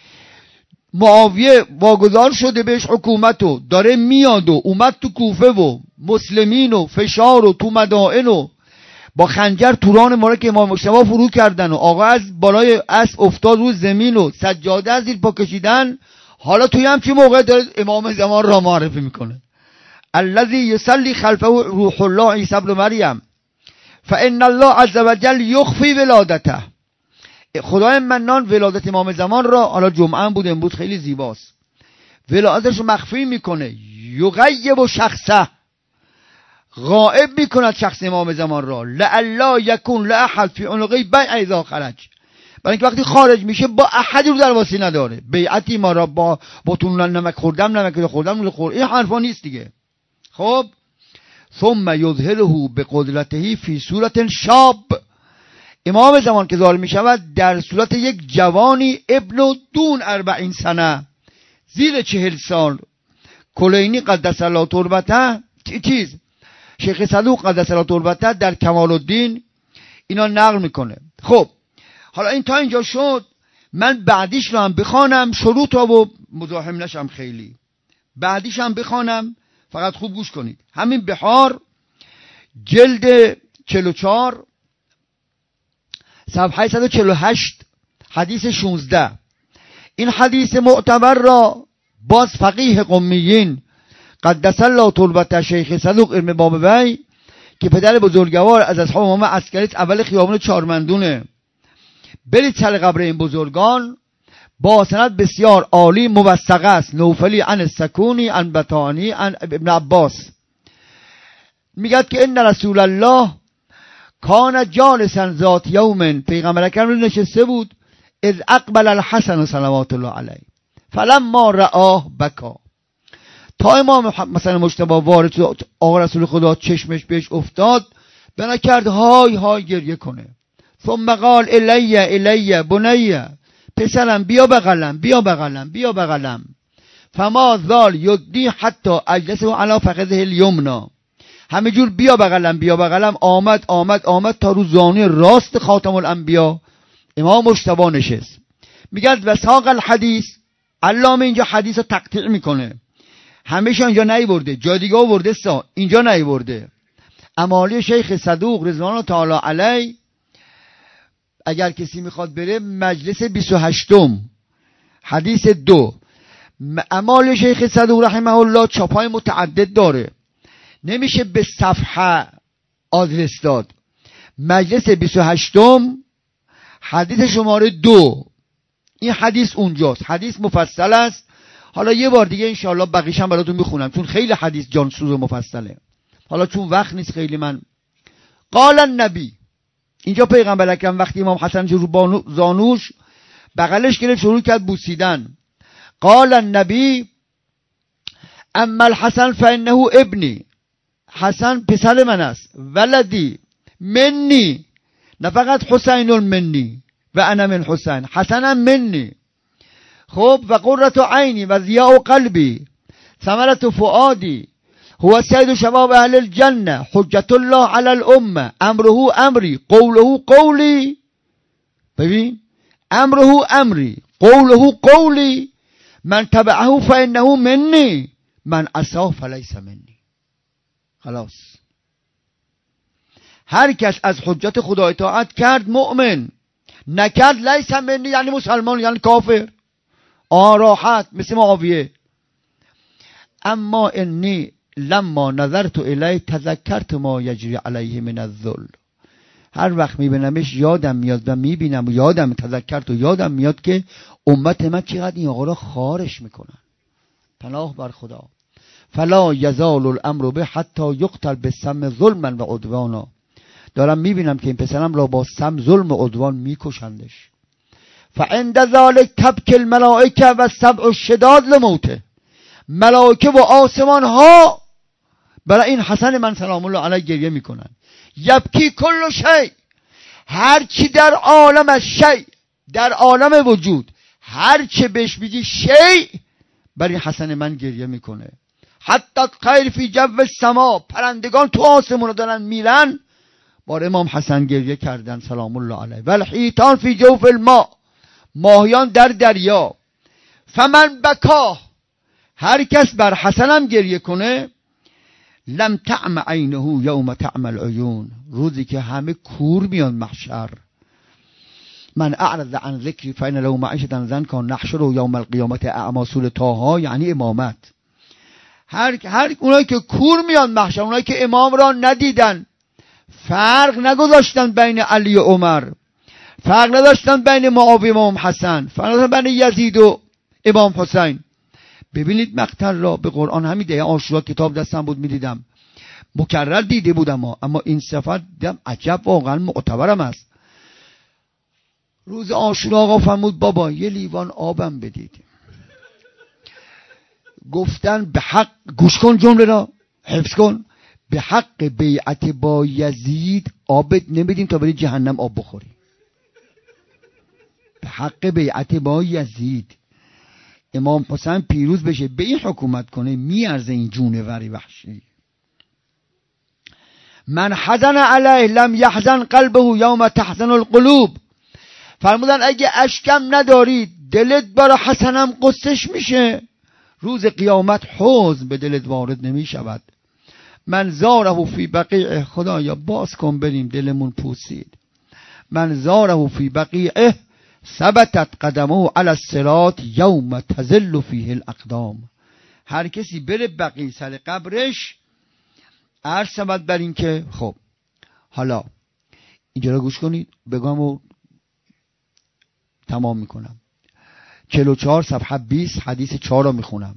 معاویه واگذار شده بهش حکومتو داره میاد و اومد تو کوفه و مسلمین و فشار و تو مدائن و با خنجر توران مبارک امام مجتبی فرو کردن و آقا از بالای اسب افتاد رو زمین و سجاده از زیر پا کشیدن. حالا توی همچین موقع داره امام زمان را معرفی میکنه. الذی یصلی خلفه روح الله عیسی ابن مریم فان الله عز وجل یخفی ولادته. خدای منان ولادت امام زمان را، حالا جمعه بود امروز خیلی زیباست، ولادتش رو مخفی میکنه. یغیب شخصه، غائب میکند شخص امام زمان را. لعلا یکون لاحد فی عنقی بیع اذا خرج، برای اینکه وقتی خارج میشه با احدی رو در واسی نداره. بیعتی ما را با تون نمک خوردم این حرفا نیست دیگه. خب ثم یظهره بقدرته فی صورت شاب، امام زمان که ظاهر میشود در صورت یک جوانی ابن دون 40 سنه، زیر 40 سال. کلینی قدس الله تربته شیخ صدوق قدس الله تربته در کمال الدین اینا نقل میکنه. خب حالا این تا اینجا شد. من بعدیش رو هم بخوانم، شروط رو و مزاحم نشم خیلی، بعدیش هم بخوانم، فقط خوب گوش کنید. همین بحار جلد 44 صفحه 148 حدیث 16. این حدیث معتبر را باز فقیه قمیین قدس الله تربته شیخ صدوق علم بابوی که پدر بزرگوار از اصحاب امام عسکری اول خیابان چهارمندونه، برید سر قبر این بزرگان، با سند بسیار عالی موثقه است. نوفلی عن السکونی عن بطانی عن ابن عباس میگد که ان رسول الله کان جالسا ذات یوم، پیغمبر اکرم نشسته بود، اذ اقبل الحسن صلوات الله علیه فلما رآه بکا. تا امام مثلا مجتبی وارد آقا رسول خدا چشمش بهش افتاد، بنا کرد های های گریه کنه. ثم قال الی بنی، پسرم بیا بغلم. فما زال یدی حتی اجلسه علی فخذه الیمنا، همینجور بیا بغلم آمد تا رو زانوی راست خاتم الانبیا امام مجتبی نشست. میگه و ساق الحدیث، علامه اینجا حدیث رو تقطیع میکنه، همیشه اینجا نیورده، جای دیگه آورده، اینجا نیورده. امالی شیخ صدوق رضوان الله تعالی علیه، اگر کسی میخواد بره مجلس 28 حدیث 2. امالی شیخ صدوق رحمه الله چاپای متعدد داره، نمیشه به صفحه آدرس داد. مجلس 28 حدیث شماره 2، این حدیث اونجاست، حدیث مفصل است. حالا یه بار دیگه انشاءالله بقیشم براتون میخونم، چون خیلی حدیث جانسوز و مفصله. حالا چون وقت نیست خیلی من قال النبی، اینجا پیغمبر اکرم وقتی امام حسن رو زانوش بغلش گرفت شروع کرد بوسیدن. قال النبی اما الحسن فانه ابنی، حسن پسر من است، ولدی منی، نه فقط حسین منی و انا من حسین، حسنم منی. خب و قرة عینی و ضیاء قلبی ثمرة فؤادی هو سید شباب اهل الجنه حجت الله علی الامه امره امری قوله قولی. ببین امره امری قوله قولی من تبعه فانه منی من عصاه فلیس منی. خلاص هر کس از حجت خدا اطاعت کرد مؤمن، نکرد لیس منی یعنی مسلمان، یعنی کافر. راحت مثل معاویه. اما انی لما نظرت الیه تذکرت ما یجری علیه من الذل. هر وقت میبینمش یادم میاد و میبینم یادم تذکرت و یادم میاد که امت من چقدر این آقا را خارش میکنن. پناه بر خدا. فلا یزال الامر به حتی یقتل بالسم ظلما و عدوانا. دارم میبینم که این پسرم را با سم ظلم و عدوان میکشندش. فعند ذلک تبکی الملائکه و سبع الشداد لموته. ملائکه و آسمان ها برای این حسن من سلام الله علیه گریه میکنن. یبکی کل شیء، هر چی در عالم شیء، در عالم وجود هر چی بهش میگی شیء برای حسن من گریه میکنه. حتی الطیر فی جو السما، پرندگان تو آسمون دارن میرن بار امام حسن گریه کردن سلام الله علیه. والحیتان فی جوف الماء، ماهیان در دریا. فمن بکاه، هر کس بر حسنم گریه کنه لم تعم عینه یوم تعم العیون، روزی که همه کور میان محشر. من اعرض عن ذکری فإن له معیشة ضنکا نحشره یوم القیامت اعمی. سوره طه یعنی امامت. هر اونایی که کور میان محشر، اونایی که امام را ندیدن، فرق نگذاشتن بین علی و عمر، فرق نداشتن بین معاویه و امام حسن، فرق نداشتن بین یزید و امام حسین. ببینید مقتل را به قرآن همین ده عاشورا کتاب دستم بود میدیدم، مکرر دیده بودم اما این صفت دیدم عجب واقعا معتبرم است. روز عاشورا آقا فرمود بابا یه لیوان آبم بدید. گفتن به حق، گوش کن جمله را حفظ کن، به حق بیعت با یزید آبت نمیدیم تا بری جهنم آب بخوری. به حق بیعت با یزید امام حسین پیروز بشه به این حکومت کنه میارزه این جونوری وحشی. من حزن علیه لم یحزن قلبه یوم تحزن القلوب. فرمودن اگه اشکم نداری دلت برای حسنم قصش میشه، روز قیامت حزن به دلت وارد نمیشود. من زاره فی بقیعه، خدایا باز کن بریم دلمون پوسید. من زاره فی بقیعه ثبتت قدمه علی الصراط یوم تزل فیه الاقدام. هر کسی بره بقیع سر قبرش عرض شود بر این که خب حالا اینجا را گوش کنید بگم و تمام میکنم. 44 صفحه 20 حدیث 4 را میخونم.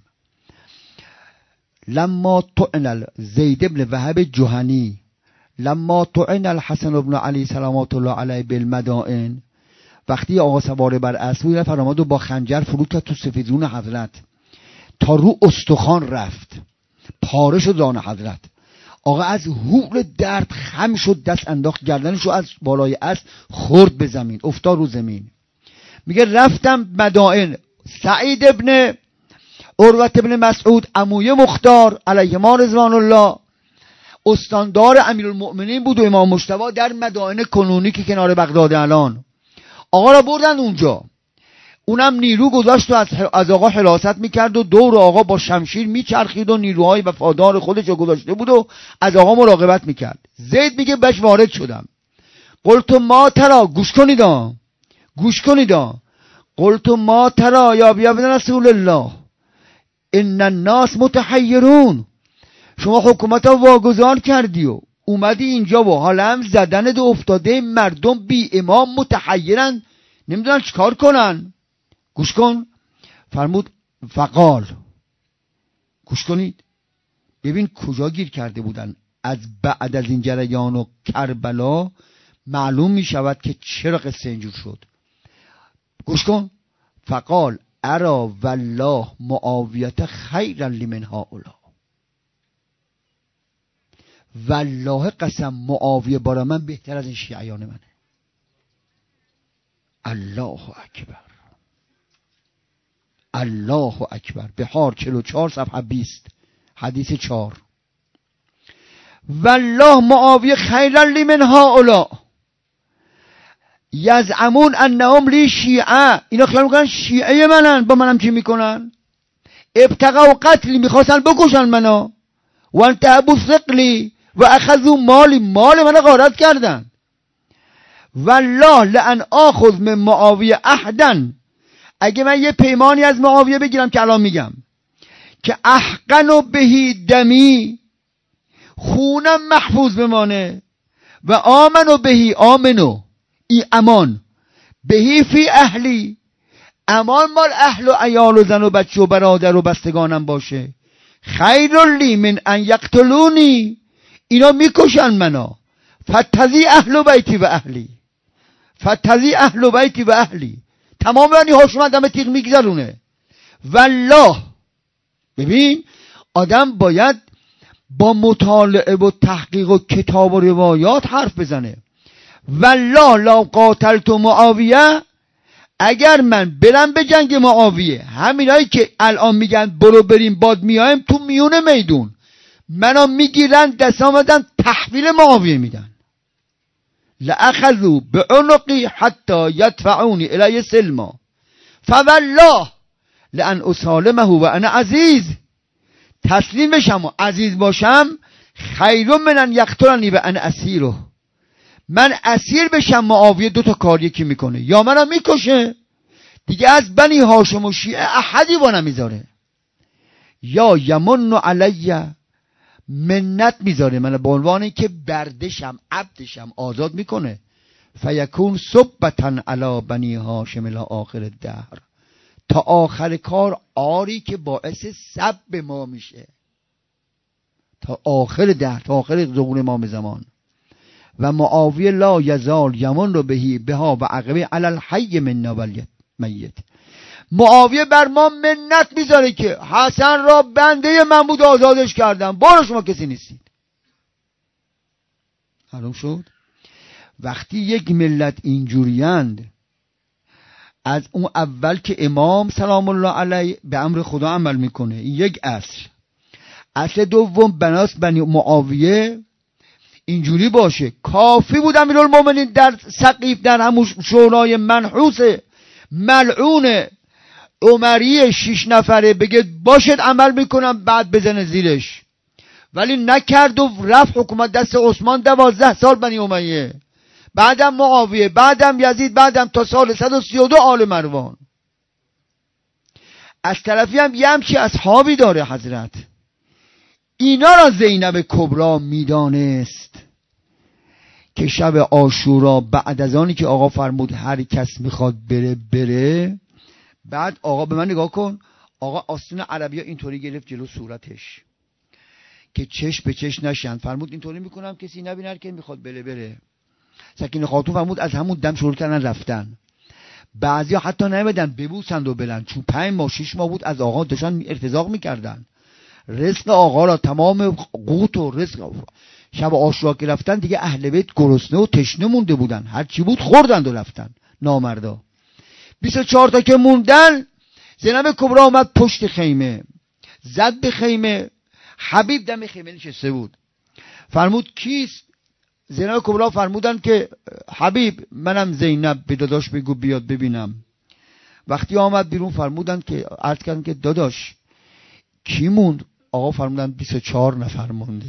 لما طعن زید ابن وهب جهنی لما طعن الحسن بن علی سلامات الله علیه بالمدائن، وقتی آقا سواره بر اسب رفت فرامد و با خنجر فرود کرد تو سفیدرون حضرت تا رو استخوان رفت، پاره شد ران حضرت. آقا از هول درد خم شد، دست انداخت گردنشو از بالای اسب خورد به زمین، افتاد رو زمین. میگه رفتم مدائن. سعید ابن عروت ابن مسعود عموی مختار علیهما رضوان الله استاندار امیرالمؤمنین بود و امام مجتبی در مدائن کنونی که کنار بغداد الان. آقا را بردن اونجا، اونم نیرو گذاشت و از آقا حراست میکرد و دور آقا با شمشیر میچرخید و نیروهای وفادار خودش رو گذاشته بود و از آقا مراقبت میکرد. زید میگه بهش وارد شدم. قلت ما ترا، گوش کنیدا قلت ما ترا یا ابن رسول الله ان الناس متحیرون. شما حکومت ها واگذار کردی و اومدی اینجا و حالا هم زدنت افتاده، مردم بی امام متحیرن نمیدونن چیکار کنن. گوش کن. فرمود فقال، گوش کنید ببین کجا گیر کرده بودن از بعد از این جریان و کربلا معلوم می شود که چرا قصه اینجور شد. گوش کن. فقال ارا والله معاویت خیرا لمن هؤلاء. والله قسم معاویه برای من بهتر از این شیعیان منه. الله اکبر، الله اکبر. بهار 44 صفحه 20 حدیث 4. والله معاویه خیرا لمن هؤلاء یزعمون انهم لی شیعه. اینا خیال میکنن شیعه منن، با منم چی میکنن؟ ابتغوا قتلی، میخواستن بکشن منو. و انتهبوا ثقلی و اخذوا مال من غارت کردن. والله لان آخذ من معاویه عهدا، اگه من یه پیمانی از معاویه بگیرم که الان میگم که احقن بهی دمی، خونم محفوظ بمانه، و آمنو بهی، آمنو ای امان، بهی فی اهلی، امان مال اهل و عیال و زن و بچه و برادر و بستگانم باشه، خیر لی من ان یقتلونی، اینا میکشن منو، فتزی اهل بیتی و اهلی، فتزی اهل بیتی و اهلی، تمام یعنی هاشون دم تیغ میگذرونه. والله ببین آدم باید با مطالعه و تحقیق و کتاب و روایات حرف بزنه. والله لا قاتلت معاویه، اگر من برم به جنگ معاویه، همینایی که الان میگن برو بریم باد میایم، تو میون میدون منو میگیرن دست آمدن تحویل معاویه میدن، لأخذوا بعنقی حتی یدفعونی الی سلما، فوالله لأن اسالمه و انا عزیز، تسلیم بشم و عزیز باشم، خیر من ان یقتلنی و انا اسیره، من اسیر بشم معاویه دو تا کار یکی میکنه، یا منو میکشه دیگه از بنی هاشم و شیعه احدی با نمیذاره، یا یمن علیه منت میذاره من به عنوان که بردشم عبدشم آزاد میکنه، فیکون صبتا علی بنی هاشم الی آخر الدهر، تا آخر کار آری که باعث سب ما میشه، تا آخر دهر، تا آخر ظهور امام زمان. و معاویه لا یزال یمن رو بهی بها و عقبه علی الحی منا میت، معاویه بر ما منت میذاره که حسن را بنده من بود آزادش کردم، برو شما کسی نیستید. معلوم شد وقتی یک ملت اینجوریند، از اون اول که امام سلام الله علیه به امر خدا عمل میکنه، این یک اصل دوم بناس بنی معاویه اینجوری باشه. کافی بود امیرالمومنین در سقیف در همون شورای منحوس ملعون عمری 6 نفره بگه باشد عمل میکنم، بعد بزنه زیرش، ولی نکرد و رفت حکومت دست عثمان 12 سال بنی امیه، بعدم معاویه، بعدم یزید، بعدم تا سال 132 آل مروان. از طرفی هم یه همچی اصحابی داره حضرت. اینا را زینب کبرا میدانست که شب عاشورا بعد از آنی که آقا فرمود هر کس میخواد بره، بعد آقا به من نگاه کن، آقا آستین عربی ها اینطوری گرفت جلو صورتش که چشم به چشم نشن، فرمود اینطوری میکنم کسی نبینه که میخواد بره. سکینه خاتون فرمود از همون دم شروع کردن رفتن، بعضیا حتی نمیدن ببوسند و بلند، چون 5 ماه 6 ماه بود از آقا داشتن ارتزاق میکردن، رزق آقا را تمام قوت و رزق. شب عاشورا که رفتن دیگه اهل بیت گرسنه و تشنه مونده بودن، هر چی بود خوردند و رفتن نامردا. 24 تا که موندن، زینب کبرا آمد پشت خیمه، زد به خیمه، حبیب دم خیمه نشسته بود. فرمود کیست؟ زینب کبرا فرمودن که حبیب منم زینب، به داداش بگو بیاد ببینم. وقتی آمد بیرون فرمودن که عرض کردن که داداش کی موند؟ آقا فرمودن 24 نفر مونده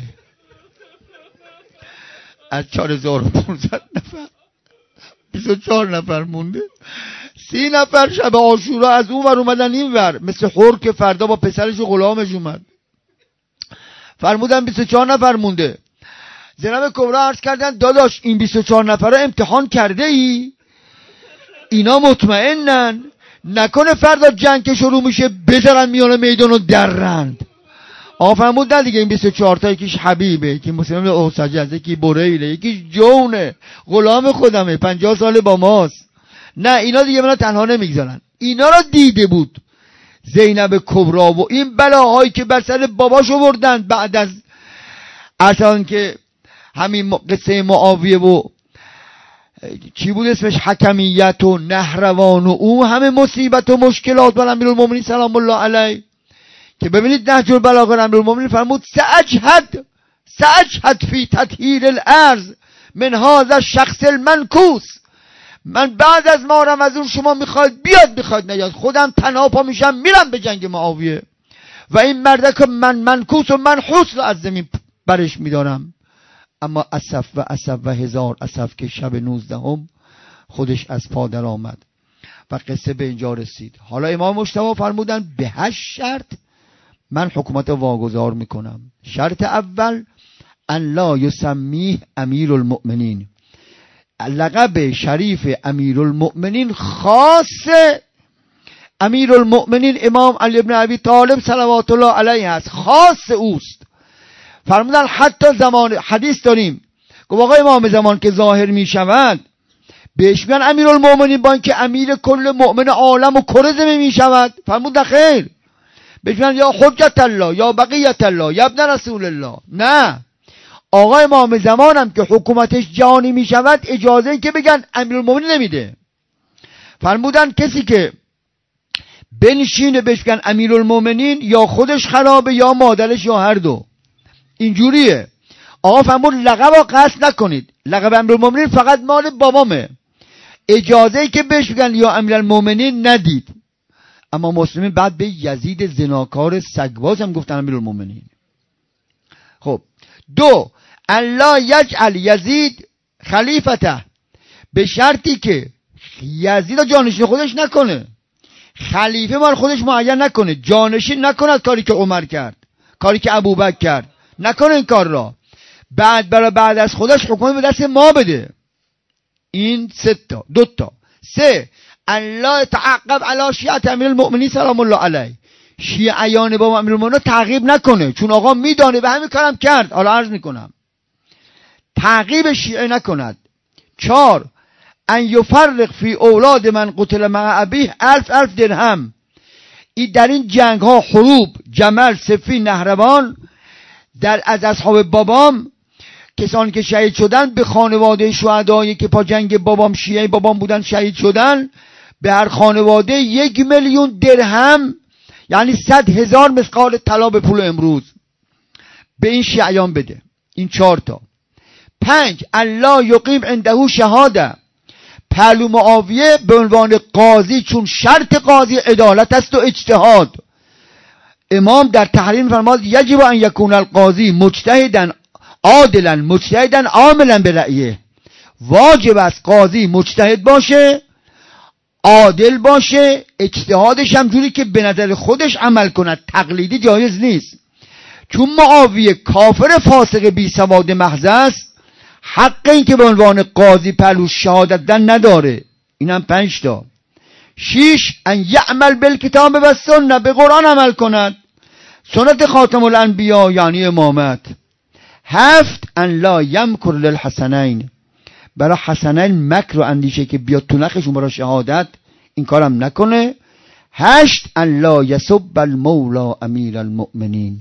از 4500 نفر 24 نفر مونده. 30 نفر شب عاشورا از اون ور اومدن این ور، مثل حور که فردا با پسرش و غلامش اومد. فرمودن 24 نفر مونده. زینب کبرا عرض کردن داداش این 24 نفر رو امتحان کرده ای؟ اینا مطمئنن نکنه فردا جنگ که شروع میشه بذارن میانه میدان و درند. آقا فرمود نه دیگه این 24 تا یکیش حبیبه، یکی مسلم اوسجه، یکی بریله، یکی جونه، غلام خودمه، 50 سال با ماست. نه اینا دیگه منو تنها نمیگذارن. اینا رو دیده بود زینب کبری و این بلاهایی که بر سر باباش آوردن بعد از اصلا که همین قصه معاویه و چی بود اسمش، حکمیت و نهروان و اون همه مصیبت و مشکلات بر امیرالمومنین سلام الله علیه. که ببینید نهج البلاغه امیرالمومنین فرمود سأجهد فی تطهیر الارض من هذا الشخص المنکوس. من بعد از مارم از اون شما میخواید بیاد میخواید نیاد خودم تنها پا میشم میرم به جنگ معاویه و این مرده که من منکوس و منحوس رو از زمین برش میدارم. اما اسف و هزار اسف که شب 19 خودش از پا در آمد و قصه به اینجا رسید. حالا امام مجتبی فرمودن به 8 شرط من حکومت واگذار میکنم. شرط اول ان لا یسمیه امیر المؤمنین، لقب شریف امیرالمؤمنین خاص امیرالمؤمنین امام علی بن ابی طالب صلوات الله علیه است، خاص اوست. فرمودن حتی زمان حدیث داریم گفت آقا امام زمان که ظاهر می شود بهش میگن امیرالمؤمنین با اینکه امیر کل مؤمن عالم و کره زمین می شود. فرمودن خیر، بهش میگن یا حجت الله یا بقیت الله یا ابن رسول الله. نه، آقا امام زمانم که حکومتش جهانی می شود اجازه این که بگن امیرالمؤمنین نمیده. فرمودن کسی که بنشینه بهش بگن امیرالمؤمنین یا خودش خرابه یا مادرش یا هر دو. اینجوریه. آقا فرمود لقب رو قصد نکنید، لقب امیرالمؤمنین فقط مال بابامه، اجازه ای که بهش بگن یا امیرالمؤمنین ندید. اما مسلمین بعد به یزید زناکار سگباز هم گفتن امیرالمؤمنین. خب 2 الله یجعل یزید خلیفته، به شرطی که یزید جانشین خودش نکنه، خلیفه مال خودش معین نکنه، جانشین نکند کاری که عمر کرد، کاری که ابوبکر کرد، نکنه این کار را. بعد از خودش حکومت به دست ما بده. این 2 تا. 3 الله تعقب علی شیعه امیرالمؤمنین سلام الله علیه، شیعیان با امیرالمؤمنین تعقیب نکنه، چون آقا میدانه به همین کارم کرد. حالا عرض میکنم تعقیب شیعه نکند. 4 ان یفرق فی اولاد من قتل مع ابیه 1000 درهم. این در این جنگ ها حروب جمل صفین نهروان از اصحاب بابام کسانی که شهید شدن به خانواده شهدایی که پا جنگ بابام شیعه بابام بودن شهید شدن به هر خانواده 1,000,000 درهم یعنی 100,000 مثقال طلا به پول امروز به این شیعیان بده. این 4 تا. 5 الله یقیم عنده شهاده، پهلو معاویه به عنوان قاضی، چون شرط قاضی عدالت است و اجتهاد. امام در تحریم فرماد یجب ان یکون القاضی مجتهدا عادلا مجتهدا عاملا به رأیه، واجب است قاضی مجتهد باشه، عادل باشه، اجتهادش هم جوری که به نظر خودش عمل کند، تقلیدی جایز نیست. چون معاویه کافر فاسق بی سواد محض است، حق این که به عنوان قاضی پهلو شهادت دن نداره. اینم 5 تا. 6 ان یعمل بالکتاب و سنت، به قرآن عمل کند، سنت خاتم الانبیا یعنی امامت. 7 ان لا یمکر للحسنین، برای حسنین مکر و اندیشه که بیاد تو نخشون برای شهادت، این کارم نکنه. 8 ان لا یسب المولا امیر المؤمنین،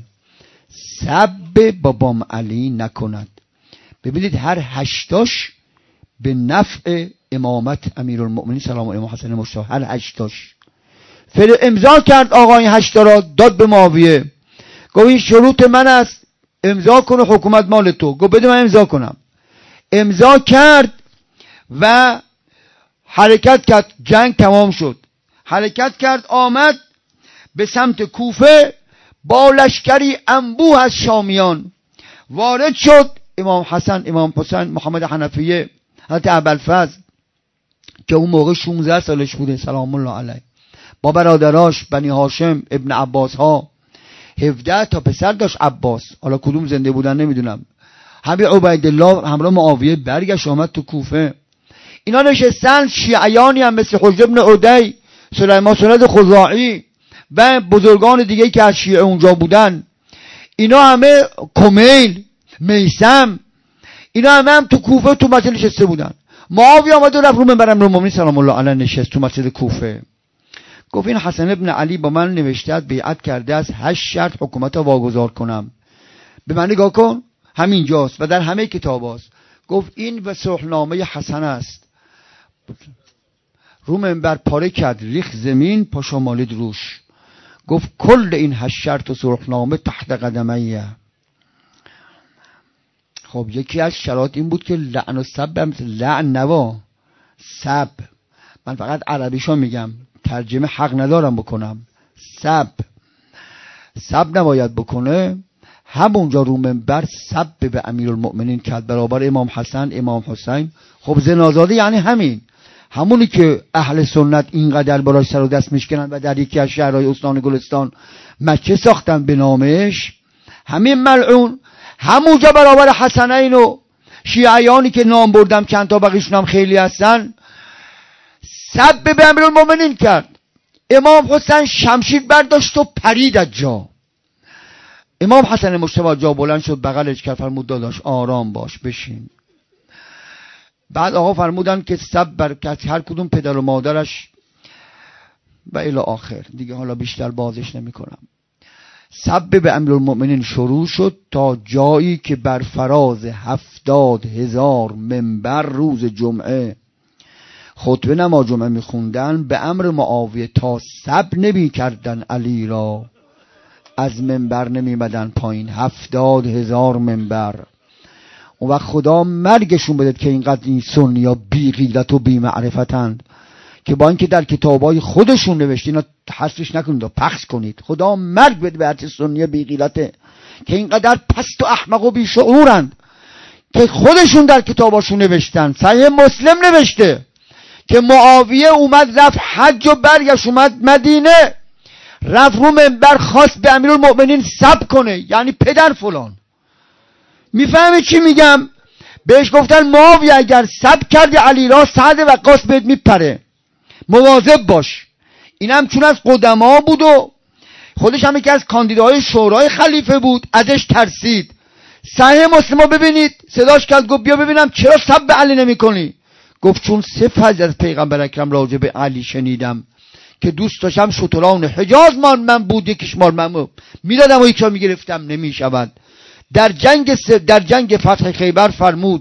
سب بابام علی نکند. ببینید هر 8تاش به نفع امامت امیرالمؤمنین سلام امام حسن مجتبی، هر 8تاش. امضا کرد آقا این 8 تا را داد به معاویه، گفت این شروط من است، امضا کن و حکومت مال تو. گفت بده من امضا کنم. امضا کرد و حرکت کرد. جنگ تمام شد، حرکت کرد، آمد به سمت کوفه با لشکری انبوه از شامیان. وارد شد امام حسن، امام حسین، محمد حنفیه، حضرت ابوالفضل که اون موقع 16 سالش بوده سلام الله علیه، با برادراش بنی هاشم ابن عباس ها. 17 تا پسر داشت عباس، حالا کدوم زنده بودن نمیدونم. همین عبیدالله همراه معاویه برگشت آمد تو کوفه. اینا نشستن، شیعیانی هم مثل حجر ابن عدی، سلیمان سند خزاعی و بزرگان دیگه که از شیعه اونجا بودن. اینا همه کمیل، میثم، اینا همه تو کوفه تو مسجد نشسته بودن. معاویه آمد و رفت رو منبر امیرالمومنین سلام الله علیه نشست تو مسجد کوفه. گفت این حسن ابن علی با من نوشته بیعت کرده از 8 شرط حکومت را واگذار کنم. به من نگاه کن، همینجاست و در همه کتاب است. گفت این و صلحنامه حسن است. رو منبر پاره کرد، ریخ زمین، پاشو مالید روش. گفت کل این 8 شرط و صلحنامه تحت قدمیه. خب یکی از شرایط این بود که لعن و سب، لعن نوا، سب، من فقط عربیشو میگم، ترجمه حق ندارم بکنم. سب نباید بکنه. همونجا رو منبر سب به امیرالمؤمنین کرد برابر امام حسن، امام حسین. خب زنازاده یعنی همونی که اهل سنت اینقدر براش سر و دست میشکنن و در یکی از شهرهای استان گلستان مکه ساختن به نامش. همین ملعون همونجا برابر حسنین و شیعیانی که نام بردم چند تا بقیشون هم خیلی هستن، سب به امیرالمؤمنین کرد. امام حسین شمشیر برداشت و پرید از جا. امام حسن مجتبی جا بلند شد، بغلش کرد، فرمود داداش آرام باش، بشین. بعد آقا فرمودن که سب برکت هر کدوم پدر و مادرش و الی آخر، دیگه حالا بیشتر بازش نمی کنم. سب به امیرالمؤمنین شروع شد تا جایی که بر فراز 70,000 منبر روز جمعه خطبه نماز جمعه میخوندن، به امر معاویه تا سب نمی کردن علی را از منبر نمیمدن پایین. 70,000 منبر. اون وقت خدا مرگشون بده که اینقدر این سنی ها بی غیرت و بی معرفتند که با اینکه در کتابای خودشون نوشته، اینا حذفش نکنید و پخش کنید. خدا مرگ بده به هر سنی بی غیرته که اینقدر پست و احمق و بی شعورند که خودشون در کتاباشون نوشتن. صحیح مسلم نوشته که معاویه اومد رفت حج و برگشت اومد مدینه، رفت رو منبر خواست به امیرالمؤمنین سب کنه، یعنی پدر فلان. میفهمی چی میگم؟ بهش گفتن معاویه اگر سب کردی علی را سعد وقاص بهت میپره، مواظب باش. اینم چون از قدما بود و خودش هم یکی از کاندیداهای شورای خلیفه بود، ازش ترسید. صحیح مسلم ببینید، صداش کرد، گفت بیا ببینم چرا سب به علی نمی کنی؟ گفت چون 3 فضل از پیغمبر اکرم راجع به علی شنیدم که دوست داشتم شتران حجاز مال من بود، یکیش مال من میدادم و یکیشو میگرفتم، نمیشود. در جنگ فتح خیبر فرمود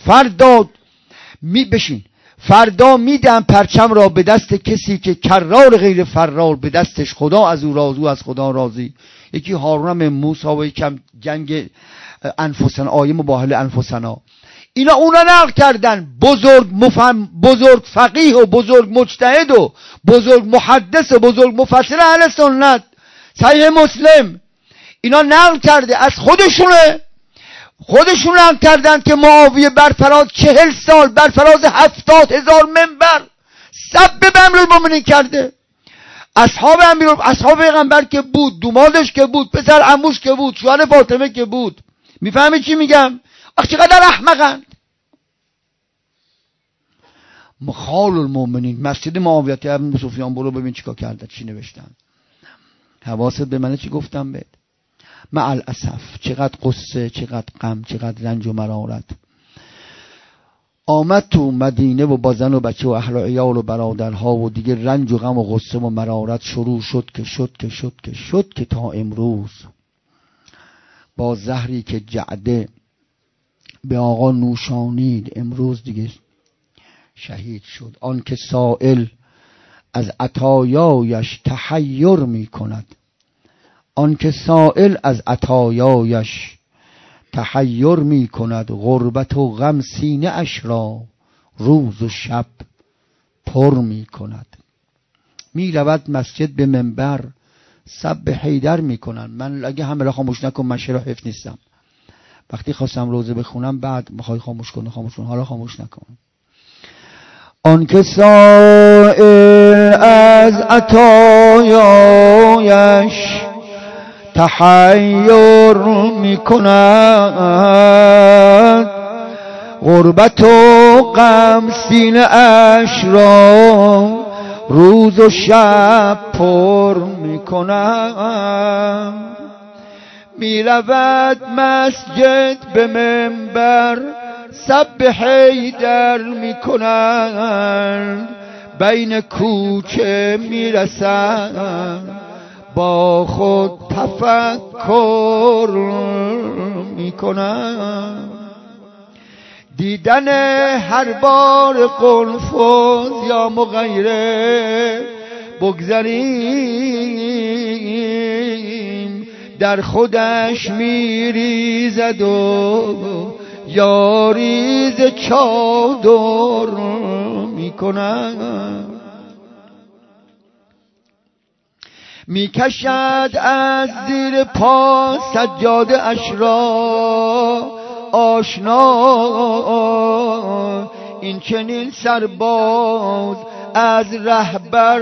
فردا میدم پرچم را به دست کسی که کرار غیر فرار به دستش، خدا از او راضی و از خدا راضی. یکی هارون موسی و یکم جنگ انفسنا، آیه مباهله انفسنا. اینا اونا نقل کردن. بزرگ فقیه و بزرگ مجتهد و بزرگ محدث و بزرگ مفسر اهل سنت، صحیح مسلم، اینا نقل کرده از خودشون نقل کردن که معاویه بر فراز 40 سال بر فراز 70,000 منبر سب به امیرالمؤمنین کرده. اصحاب پیغمبر که بود، دومادش که بود، پسر عموش که بود، شوهر فاطمه که بود. میفهمی چی میگم؟ آخه چقدر احمقند. مخال المؤمنین، مسجد معاویه ابن سفیان، برو ببین چیکار کردن، چی نوشتن. حواست به منه چی گفتم بهت؟ مع الاسف چقدر قصه، چقدر غم، چقدر رنج و مرارت. آمد تو مدینه و با زن و بچه و اهل و عیال و برادرها و دیگه رنج و غم و قصه و مرارت شروع شد که تا امروز با زهری که جعده به آقا نوشانید، امروز دیگه شهید شد. آن که سائل از عطایایش تحیر می کند، آن که سائل از عطایایش تحیر می کند، غربت و غم سینه اش را روز و شب پر می کند. می رود مسجد به منبر سب حیدر می کنن. من اگه همه را خاموش نکن من شعر حفظ نیستم. وقتی خواستم روزه بخونم بعد میخوای خاموش کن، حالا خاموش نکن. آن که سائل از عطایایش تحیر می کند، غربت و غم سینه اش را روز و شب پر می کند. می رود مسجد به منبر سب حیدر می کنند، بین کوچه می رسند با خود تفکر می کنند. دیدن هر بار قنفذ یا مغیره بگذاریم، در خودش میریزد و یاریز چادر میکنند. میکشد از زیر پا سجاده اش را آشنا، این چنین سرباز از رهبر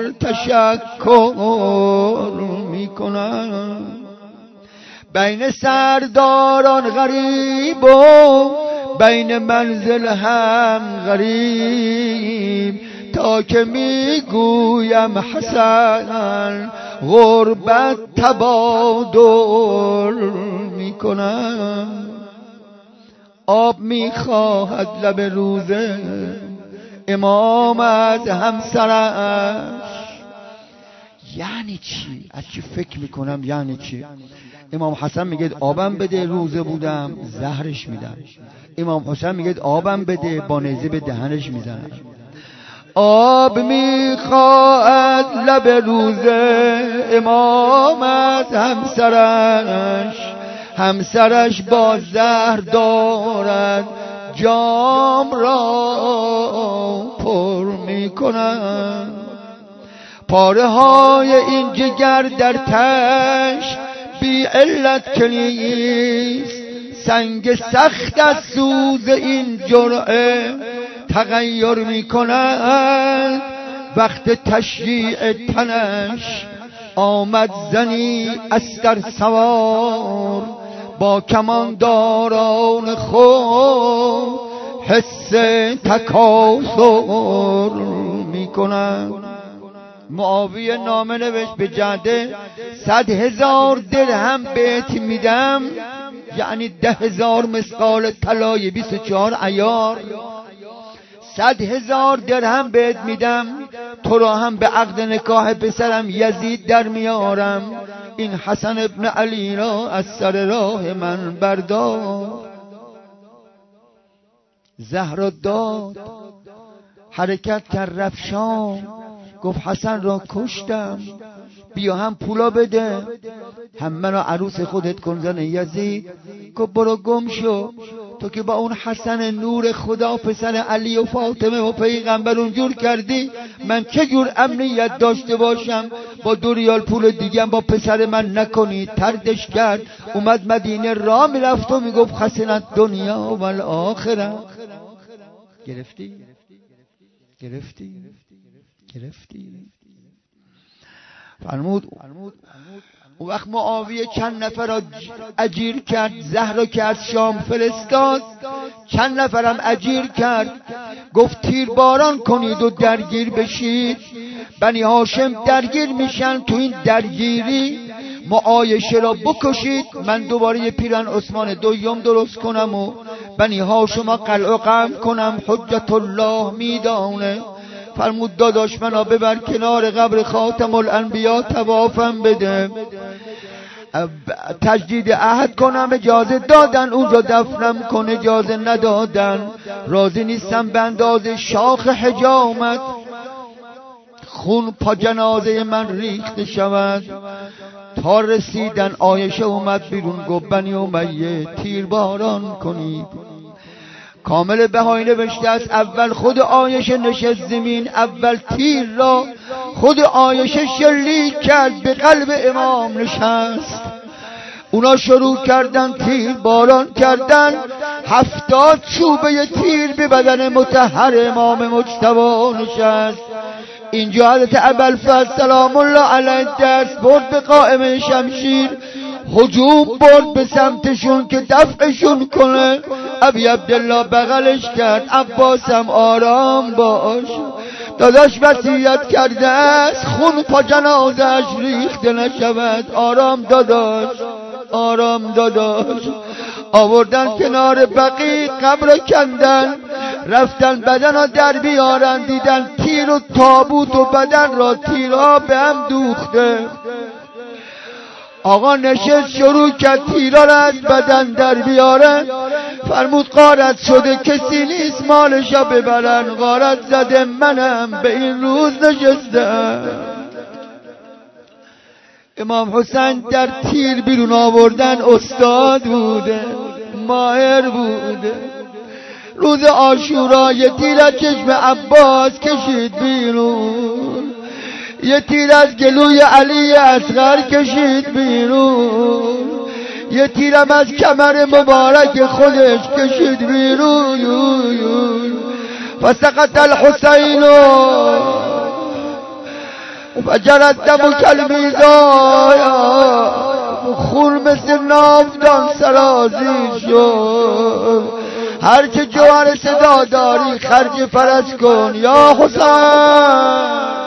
تشکر میکنند. بین سرداران غریب و بین منزل هم غریب، تا که میگویم حسن غربت تبادر میکنم. آب میخواهد لب روزه امام از همسرش. یعنی چی؟ از چی فکر میکنم؟ یعنی چی؟ امام حسن میگه آبم بده، روزه بودم زهرش میدم. امام حسین میگه آبم بده، با نیزه به دهنش میزنم. آب میخواهد لب روزه امام از همسرش، همسرش با زهر دارد جام را پر میکنند. پاره های این جگر در تش بی علت که نیست، سنگ سخت از سوز این جرعه تغییر می کند. وقت تشییع تنش آمد زنی استر سوار، با کمانداران خود حس تکاثر می کند. معاویه نامه نوشت به جعده 100,000 درهم بهت میدم، یعنی 10,000 مثقال طلای 24 عیار. 100,000 درهم بهت میدم، تو را هم به عقد نکاح پسرم یزید در میارم. این حسن ابن علی را از سر راه من بردار. زهرا داد حرکت کرد رفت شام، گفت حسن را کشتم، بیا هم پولا بده، هم منو عروس خودت کن زن یزید. گفت برو گم شو، تو که با اون حسن نور خدا پسر علی و فاطمه و پیغمبر اونجور کردی، من چه جور امنیت داشته باشم با 2 ریال پول دیگه با پسر من نکنی؟ تردش کرد، اومد مدینه را میرفت و میگفت خسنت دنیا و الاخره. گرفتی؟ فرمود اون وقت معاویه چند نفر را اجیر کرد، زهرا که از شام فرستاد چند نفرم اجیر کرد. گفت تیرباران کنید و درگیر بشید. بنی هاشم درگیر میشن، تو این درگیری معایشه را بکشید، من دوباره یه پیرن عثمان دویم درست کنم و بنی هاشم قلع قم کنم. حجت الله میدانه. فرمود داداش منو ببر کنار قبر خاتم الانبیا توافم بده، تجدید عهد کنم. اجازه دادن اونجا دفنم کن، اجازه ندادن. راضی نیستم به اندازه شاخ حجامت خون پا جنازه من ریخته شود. تا رسیدن عایشه اومد بیرون، گفت بنی امیه تیرباران کنید. کامل بهایی نوشته است اول خود عایشه نشست زمین، اول تیر را خود عایشه شلیک کرد، به قلب امام نشست. اونا شروع کردن تیر باران کردن، 70 چوبه تیر به بدن مطهر امام مجتبی نشست. اینجا حضرت ابوالفضل سلام الله علیه دست برد به قائم شمشیر، هجوم برد به سمتشون که دفعشون کنه. ابی عبدالله بغلش کرد، عباسم آرام باش، داداش وصیت کرده است خون پا جنازش ریخته نشود، آرام داداش. آرام داداش. آوردن کنار بقیع قبر کندن، رفتن بدن را در بیارن، دیدن تیر و تابوت و بدن را تیرها به هم دوخته. آقا نشست شروع کرد تیرها را از بدن در بیارن. فرمود غارت شده کسی نیست مالشا ببرن، غارت زده منم به این روز نشستم. امام حسین در تیر بیرون آوردن استاد بوده، ماهر بوده. روز عاشورا یه تیر از چشم عباس کشید بیرون، یه تیر از گلوی علی اصغر کشید بیرون، یه تیرم از کمر مبارک خودش کشید بیرون. فسقط الحسین و جرد دم کالمیزان، خون مثل ناودان سرازیر شد. هر که جوار صدا داری خرج فرج کن یا حسین.